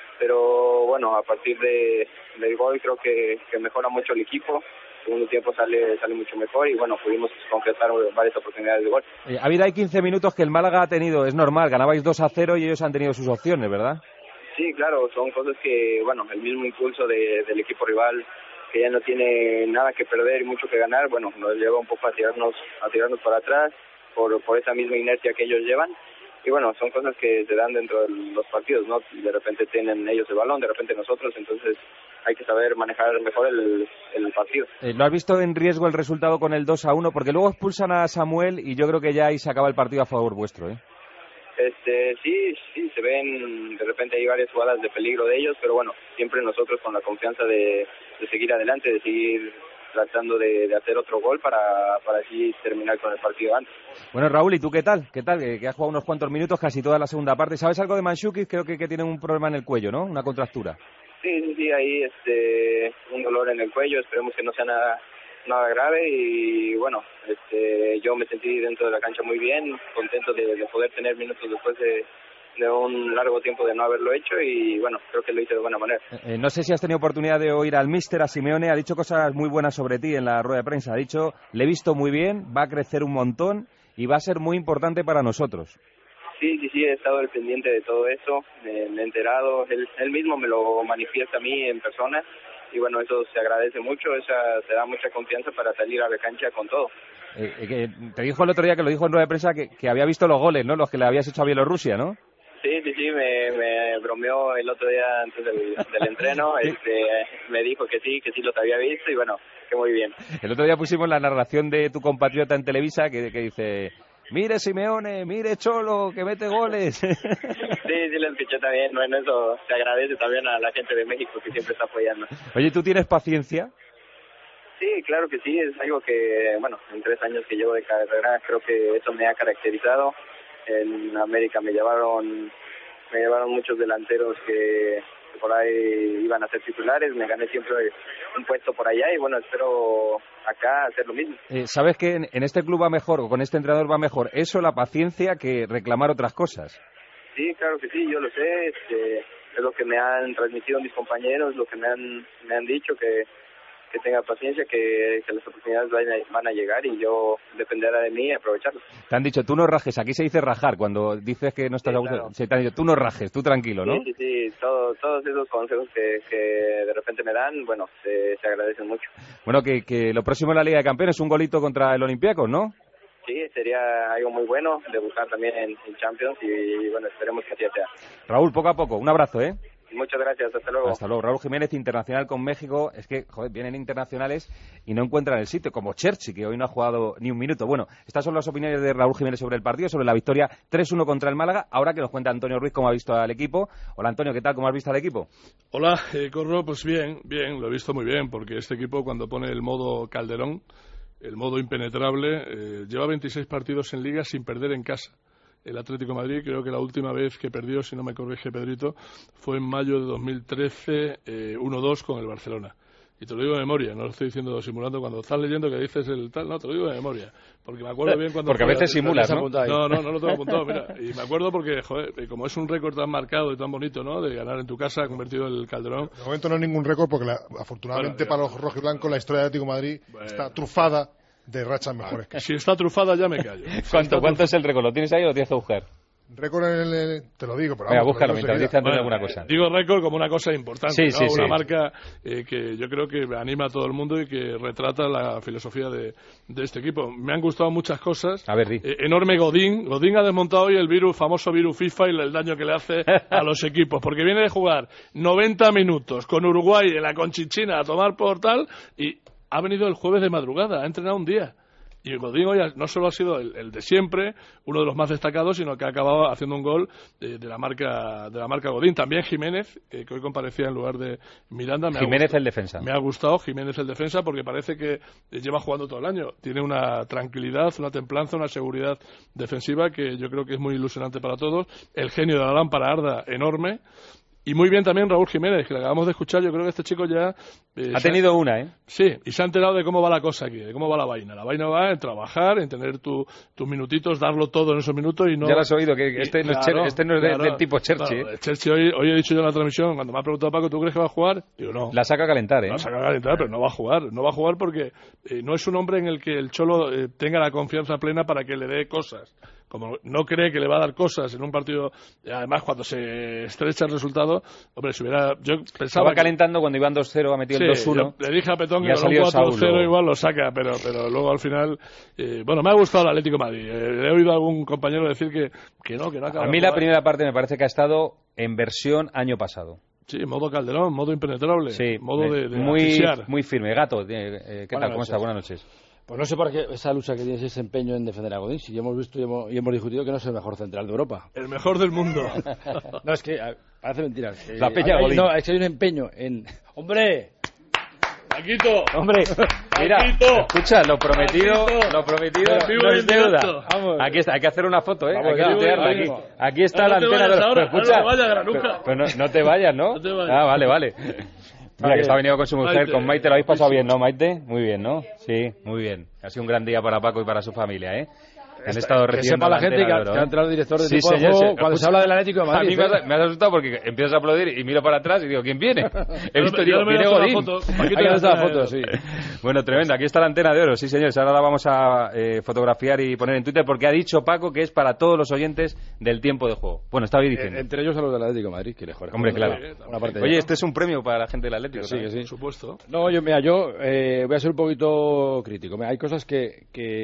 pero bueno, a partir de, del gol creo que, que mejora mucho el equipo. El segundo tiempo sale sale mucho mejor y bueno, pudimos concretar varias oportunidades de gol. Eh, ha habido ahí quince minutos que el Málaga ha tenido, es normal, ganabais dos a cero y ellos han tenido sus opciones, ¿verdad? Sí, claro, son cosas que, bueno, el mismo impulso de, del equipo rival, que ya no tiene nada que perder y mucho que ganar, bueno, nos lleva un poco a tirarnos a tirarnos para atrás por por esa misma inercia que ellos llevan. Y bueno, son cosas que se dan dentro de los partidos, ¿no? De repente tienen ellos el balón, de repente nosotros, entonces hay que saber manejar mejor el, el partido. Eh, ¿Lo has visto en riesgo el resultado con el dos a uno? Porque luego expulsan a Samuel y yo creo que ya ahí se acaba el partido a favor vuestro, ¿eh? Este, sí, sí, se ven, de repente hay varias jugadas de peligro de ellos, pero bueno, siempre nosotros con la confianza de, de seguir adelante, de seguir tratando de, de hacer otro gol para, para así terminar con el partido antes. Bueno, Raúl, ¿y tú qué tal? ¿Qué tal? Que, que has jugado unos cuantos minutos, casi toda la segunda parte. ¿Sabes algo de Mandzukic? Creo que, que tiene un problema en el cuello, ¿no? Una contractura. Sí, sí, sí, ahí este, un dolor en el cuello, esperemos que no sea nada nada grave y bueno, este, yo me sentí dentro de la cancha muy bien, contento de, de poder tener minutos después de, de un largo tiempo de no haberlo hecho y bueno, creo que lo hice de buena manera. Eh, no sé si has tenido oportunidad de oír al míster, a Simeone, ha dicho cosas muy buenas sobre ti en la rueda de prensa, ha dicho, le he visto muy bien, va a crecer un montón y va a ser muy importante para nosotros. Sí, sí, sí, he estado al pendiente de todo eso, me, me he enterado, él, él mismo me lo manifiesta a mí en persona. Y bueno, eso se agradece mucho, esa te da mucha confianza para salir a la cancha con todo. Eh, eh, te dijo el otro día que lo dijo en rueda de prensa que, que había visto los goles, ¿no? Los que le habías hecho a Bielorrusia, ¿no? Sí, sí, sí, me, me bromeó el otro día antes del, del entreno, este, me dijo que sí, que sí los había visto y bueno, que muy bien. El otro día pusimos la narración de tu compatriota en Televisa que, que dice... Mire Simeone, mire Cholo, que mete goles. Sí, sí lo escuché también. Bueno, eso se agradece también a la gente de México que siempre está apoyando. Oye, ¿tú tienes paciencia? Sí, claro que sí. Es algo que, bueno, en tres años que llevo de carrera creo que eso me ha caracterizado. En América me llevaron, me llevaron muchos delanteros que, que por ahí iban a ser titulares. Me gané siempre un puesto por allá y bueno, espero acá hacer lo mismo. Eh, ¿Sabes que en, en este club va mejor, o con este entrenador va mejor eso, la paciencia, que reclamar otras cosas? Sí, claro que sí, yo lo sé, este, es lo que me han transmitido mis compañeros, lo que me han, me han dicho, que, que tenga paciencia, que, que las oportunidades van a, van a llegar y yo dependerá de mí aprovecharlas. Te han dicho, tú no rajes, aquí se dice rajar, cuando dices que no estás Sí, a gusto, claro. se te han dicho, tú no rajes, tú tranquilo, ¿no? Sí, sí, sí, todo, todos esos consejos que, que de repente me dan, bueno, se, se agradecen mucho. Bueno, que, que lo próximo en la Liga de Campeones es un golito contra el Olympiacos, ¿no? Sí, sería algo muy bueno, debutar también en, en Champions y, y bueno, esperemos que así sea. Raúl, poco a poco, un abrazo, ¿eh? Muchas gracias, hasta luego. Hasta luego. Raúl Jiménez, internacional con México. Es que, joder, vienen internacionales y no encuentran el sitio, como Cherchi, que hoy no ha jugado ni un minuto. Bueno, estas son las opiniones de Raúl Jiménez sobre el partido, sobre la victoria tres uno contra el Málaga. Ahora que nos cuenta Antonio Ruiz cómo ha visto al equipo. Hola, Antonio, ¿qué tal? ¿Cómo has visto al equipo? Hola, eh, Corro, pues bien, bien, lo he visto muy bien, porque este equipo cuando pone el modo Calderón, el modo impenetrable, eh, lleva veintiséis partidos en Liga sin perder en casa. El Atlético de Madrid, creo que la última vez que perdió, si no me corrige Pedrito, fue en mayo de dos mil trece, eh, uno dos con el Barcelona. Y te lo digo de memoria, no lo estoy diciendo simulando. Cuando estás leyendo que dices el tal, no, te lo digo de memoria. Porque me acuerdo bien cuando... Porque a veces simulas, ¿no? No, no, no lo tengo apuntado, mira. Y me acuerdo porque, joder, como es un récord tan marcado y tan bonito, ¿no? De ganar en tu casa, ha convertido el Calderón. De momento no hay ningún récord porque la- afortunadamente Bueno, para los rojiblancos la historia de Atlético de Madrid Bueno. está trufada de rachas mejores. Si está trufada ya me callo. ¿Cuánto, ¿Cuánto es el récord? ¿Lo tienes ahí o lo tienes que buscar? Récord en el, el- te lo digo, pero Venga, vamos, búscalo te lo mientras digo dice Antonio enseguida. alguna cosa. Digo récord como una cosa importante, Sí, ¿no? sí, Una sí. marca eh, que yo creo que anima a todo el mundo y que retrata la filosofía de, de este equipo. Me han gustado muchas cosas. A ver, di. Eh, enorme Godín. Godín ha desmontado hoy el virus, famoso virus FIFA y el daño que le hace a los equipos. Porque viene de jugar noventa minutos con Uruguay en la Conchinchina a tomar por tal y ha venido el jueves de madrugada, ha entrenado un día. Y Godín hoy no solo ha sido el, el de siempre, uno de los más destacados, sino que ha acabado haciendo un gol de, de la marca de la marca Godín. También Jiménez, eh, que hoy comparecía en lugar de Miranda. Me Jiménez ha gustado, el defensa. Me ha gustado Jiménez el defensa porque parece que lleva jugando todo el año. Tiene una tranquilidad, una templanza, una seguridad defensiva que yo creo que es muy ilusionante para todos. El genio de la lámpara Arda, enorme. Y muy bien también Raúl Jiménez, que le acabamos de escuchar. Yo creo que este chico ya... eh, Ha se tenido una, ¿eh? Sí, y se ha enterado de cómo va la cosa aquí, de cómo va la vaina. La vaina va en trabajar, en tener tu, tus minutitos, darlo todo en esos minutos y no... Ya lo has oído, que este no es Cher- este no es de- claro, del tipo Cherchi, claro, ¿eh? Cherchi hoy, hoy he dicho yo en la transmisión, cuando me ha preguntado Paco, ¿tú crees que va a jugar? Digo, no. La saca a calentar, ¿eh? La saca a calentar, pero no va a jugar. No va a jugar porque eh, no es un hombre en el que el Cholo eh, tenga la confianza plena para que le dé cosas. Como no cree que le va a dar cosas en un partido, eh, además cuando se estrecha el resultado, hombre, si hubiera... Yo pensaba Estaba que- calentando cuando iban dos cero, ha metido el dos Sí, uno. yo le dije a Petón y que ha con un salido cuatro cero Saulo. igual lo saca, pero, pero luego al final... eh, bueno, me ha gustado el Atlético de Madrid. Eh, he oído a algún compañero decir que, que no, que no acaba A de mí la jugar. primera parte me parece que ha estado en versión año pasado. Sí, modo Calderón, modo impenetrable, Sí, modo me- de, de muy, asfixiar. muy firme. Gato, eh, eh, ¿qué Buenas tal? ¿Cómo noches. estás? Buenas noches. Pues no sé por qué esa lucha que tienes, ese empeño en defender a Godín. Si ya hemos visto y hemos, y hemos discutido que no es el mejor central de Europa. El mejor del mundo. No, es que a- parece mentira. Eh, La Peña hay- Godín. No, es que hay un empeño en... ¡Hombre! Paquito. Hombre, mira, Paquito. escucha, lo prometido, Paquito. lo prometido Vivo no en es deuda. directo. Vamos. Aquí está, hay que hacer una foto, ¿eh? Vamos, hay que ya, tuitearla ahí aquí. mismo. Aquí está No la te antena vayas de ahora, pero escucha, no te vayas, granuja. pero- pero no, no te vayas, ¿no? No te vayas. Ah, vale, vale. Mira, que está venido con su mujer, Maite. con Maite. ¿Lo habéis pasado bien, no, Maite? Muy bien, ¿no? Sí, muy bien. Ha sido un gran día para Paco y para su familia, ¿eh? Que han estado Que recibiendo sepa la gente que, antena ha- de oro, que ha ¿eh? entrado el director de Sí, tiempo de señor, juego sí. cuando se habla del Atlético de A Madrid. mí me ¿eh? has, me has asustado porque empiezas a aplaudir y miro para atrás y digo, ¿quién viene? He visto, Ya digo, no me viene das una Godín. foto. Paquito, Ahí ya está la está. foto, sí. Bueno, tremendo. Aquí está la antena de oro, sí, señores. Ahora la vamos a eh, fotografiar y poner en Twitter porque ha dicho Paco que es para todos los oyentes del tiempo de juego. Bueno, estaba ahí diciendo. Eh, Entre ellos a los del Atlético de Madrid, que le joder. Hombre, claro. Una parte Oye, ya. este es un premio para la gente del Atlético. Que sí, que ¿sabes? sí. Por supuesto. No, yo, mira, yo eh, voy a ser un poquito crítico. Mira, hay cosas que,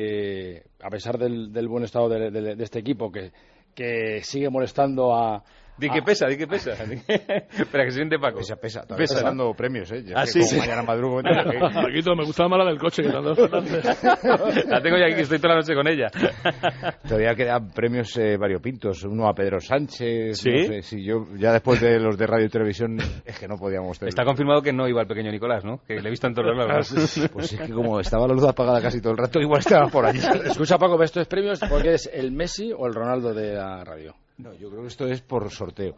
que a pesar del, del buen estado de, de- de este equipo, que, que sigue molestando a... Di que a- pesa, di que pesa. Espera, que se siente Paco. Pesa, pesa. Todavía Pesa, estás ¿no? dando premios, ¿eh? Ya Ah, que sí, como sí. mañana madrugo... Paquito, me gustaba más la del coche que te han dado Fernández. La tengo ya aquí, que estoy toda la noche con ella. Todavía quedan premios eh, variopintos. Uno a Pedro Sánchez. ¿Sí? No sé, si yo, ya después de los de radio y televisión, es que no podíamos tener... Está confirmado que no iba el pequeño Nicolás, ¿no? Que le he visto en todos lados. Pues es que como estaba la luz apagada casi todo el rato, igual estaba por allí. Escucha, Paco, estos premios porque es el Messi o el Ronaldo de la radio. No, yo creo que esto es por sorteo.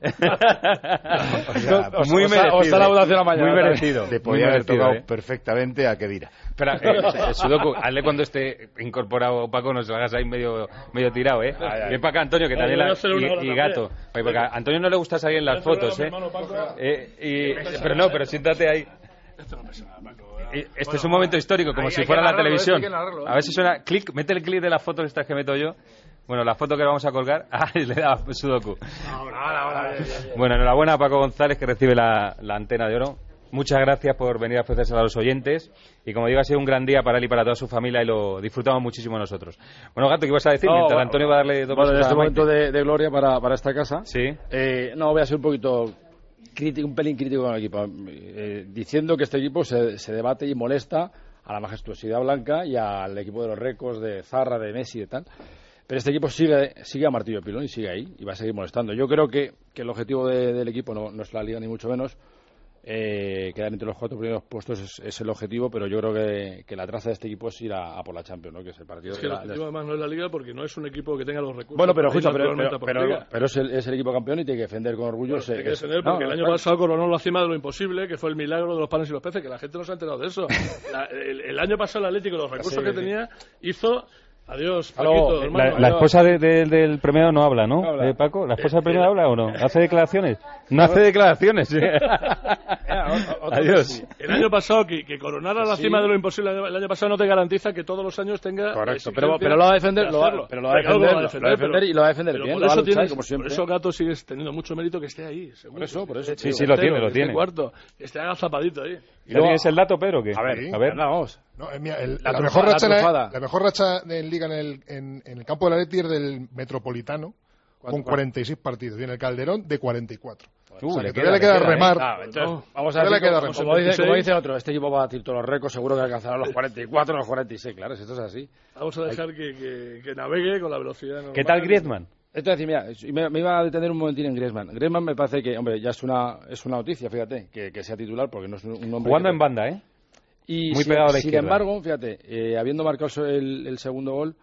o sea, muy merecido. O está la votación a mañana. Muy merecido. Te podía haber tocado eh. perfectamente a Kedira. Espera, eh, Sudoku, hazle cuando esté incorporado Paco, nos lo hagas ahí medio, medio tirado, ¿eh? Ven para acá, Antonio, que también la... Y, y Gato. Porque a Antonio no le gusta salir en las fotos, ¿eh? eh y, pero no, pero siéntate ahí. Esto no pasa nada, Paco. Este bueno, es un momento histórico, como si fuera la televisión. A ver si suena... Clic, mete el clic de las fotos estas que meto yo. Bueno, la foto que vamos a colgar. Ah, le da Sudoku. Ahora, ahora, ahora. Bien, bien, bien. Bueno, enhorabuena a Paco González, que recibe la, la antena de oro. Muchas gracias por venir a ofrecerse a los oyentes. Y como digo, ha sido un gran día para él y para toda su familia y lo disfrutamos muchísimo nosotros. Bueno, Gato, ¿qué ibas a decir? No, Mientras bueno, Antonio va a darle dos bueno, en besos este a momento de, de gloria para, para esta casa. Sí. Eh, no, voy a ser un poquito crítico, un pelín crítico con el equipo. Eh, diciendo que este equipo se, se debate y molesta a la majestuosidad blanca y al equipo de los récords, de Zarra, de Messi y tal. Pero este equipo sigue, sigue a martillo pilón y sigue ahí y va a seguir molestando. Yo creo que, que el objetivo de, del equipo no, no es la liga ni mucho menos. Eh, quedar entre los cuatro primeros puestos es, es el objetivo, pero yo creo que, que la traza de este equipo es ir a, a por la Champions, ¿no? Que es el partido. Es que de el la, objetivo de... además no es la liga porque no es un equipo que tenga los recursos. Bueno, pero escucha, pero, pero, pero, pero es, el, es el equipo campeón y tiene que defender con orgullo. Bueno, ese, tiene que es, defender porque no, el año pasado coronó la cima de lo imposible, que fue el milagro de los panes y los peces, que la gente no se ha enterado de eso. la, el, el año pasado el Atlético, los recursos sí, que sí. tenía, hizo... Adiós, Paquito, la, hermano. la esposa de, de, del premiado no habla, ¿no? Habla. ¿Eh, Paco? ¿La esposa del premiado habla o no? ¿Hace declaraciones? No hace declaraciones. ¿Sí? Adiós. El año pasado, que, que coronara la sí. cima de lo imposible, el año pasado no te garantiza que todos los años tenga... Correcto, pero, pero lo va a defender, lo va, pero lo va a defender, lo va a defender, lo va a defender y lo va a defender bien. Por eso, tienes, como siempre. Por eso Gato sigues teniendo mucho mérito que esté ahí. Seguro. Por eso, por eso. Sí, sí, lo tiene, lo tiene. Cuarto, que esté agazapadito ahí. ¿Y luego tienes el dato, Pedro, o qué? A ver, a ver, vamos. No, el, el, la, la, mejor racha la, la mejor racha en Liga en el, en, en el campo del Atleti es del Metropolitano, con cuarenta y seis partidos, y en el Calderón de cuarenta y cuatro. Uh, o sea, le que todavía queda, le queda remar. Ah, entonces, no, vamos a ver, como, como, como, dice, como dice otro, este equipo va a batir todos los récords, seguro que alcanzará los cuarenta y cuatro, los cuarenta y seis, claro, si esto es así. Vamos a dejar que, que, que navegue con la velocidad normal. ¿Qué tal Griezmann? Esto es decir, mira, me, me iba a detener un momentín en Griezmann. Griezmann me parece que, hombre, ya es una, es una noticia, fíjate, que, que sea titular, porque no es un hombre... Jugando que... en banda, ¿eh? Y muy sin, pegado a la sin izquierda. embargo, fíjate, eh, habiendo marcado el, el segundo gol,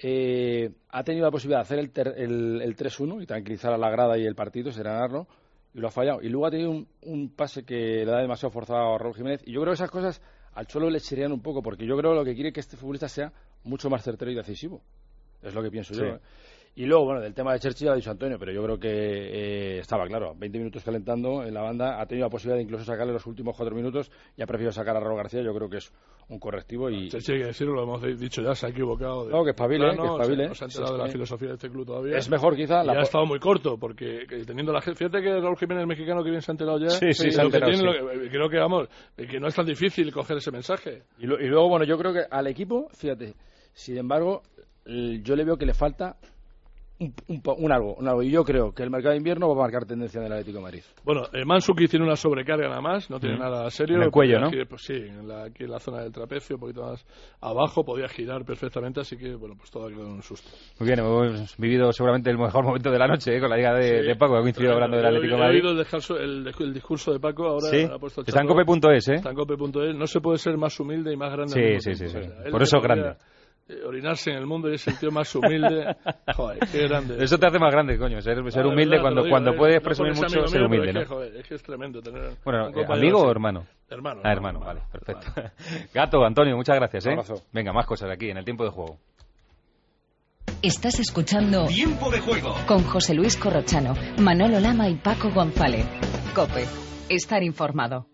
eh, ha tenido la posibilidad de hacer el, ter, el, el tres uno y tranquilizar a la grada y el partido, serenarlo, y lo ha fallado. Y luego ha tenido un, un pase que le da demasiado forzado a Raúl Jiménez. Y yo creo que esas cosas al Cholo le chirían un poco, porque yo creo que lo que quiere es que este futbolista sea mucho más certero y decisivo. Es lo que pienso sí. yo. ¿eh? Y luego, bueno, del tema de Cherchi ya ha dicho Antonio, pero yo creo que eh, estaba claro. veinte minutos calentando en la banda, ha tenido la posibilidad de incluso sacarle los últimos cuatro minutos y ha preferido sacar a Raúl García. Yo creo que es un correctivo y... Cherchi, hay que decirlo, lo hemos dicho ya, se ha equivocado. De... No, que espabile, plano, que espabile. No se ha enterado de la filosofía de este club todavía. Es mejor quizá... Y la... ha estado muy corto, porque teniendo la gente... Fíjate que Raúl Jiménez, mexicano, que bien se ha enterado ya. Sí, sí, se ha enterado, tiene, sí. lo que, creo que, vamos, que no es tan difícil coger ese mensaje. Y, lo, y luego, bueno, yo creo que al equipo, fíjate, sin embargo, yo le veo que le falta... Un, un, un, algo, un algo, y yo creo que el mercado de invierno va a marcar tendencia en el Atlético de Madrid. Bueno, eh, Mandzukic tiene una sobrecarga nada más, no tiene mm. nada serio. En el cuello, ¿no? Girar, pues sí, en la, aquí en la zona del trapecio, un poquito más abajo, podía girar perfectamente, así que, bueno, pues todo ha quedado en un susto. Muy bien, hemos vivido seguramente el mejor momento de la noche, ¿eh? Con la liga de, sí, de Paco, que ha coincidido hablando del Atlético de Madrid. He oído el, descanso, el, el discurso de Paco, ahora ¿Sí? ha puesto el Está en cope punto es, ¿eh? Está en cope punto es, no se puede ser más humilde y más grande. Sí, sí, sí, sí, sí. Por eso es grande. Orinarse en el mundo y es el tío más humilde. Joder, qué grande. Eso te hace más grande, coño, ser, ser vale, humilde verdad, cuando, digo, cuando eh, puedes no presumir mucho, mío, ser humilde, es ¿no? que, joder, es que es tremendo tener bueno, un ¿amigo así. o hermano? Hermano. Ah, hermano, vale, perfecto. Vale. Gato, Antonio, muchas gracias, ¿eh? Abrazo. Venga, más cosas aquí en el tiempo de juego. Estás escuchando Tiempo de Juego con José Luis Corrochano, Manolo Lama y Paco González. COPE. Estar informado.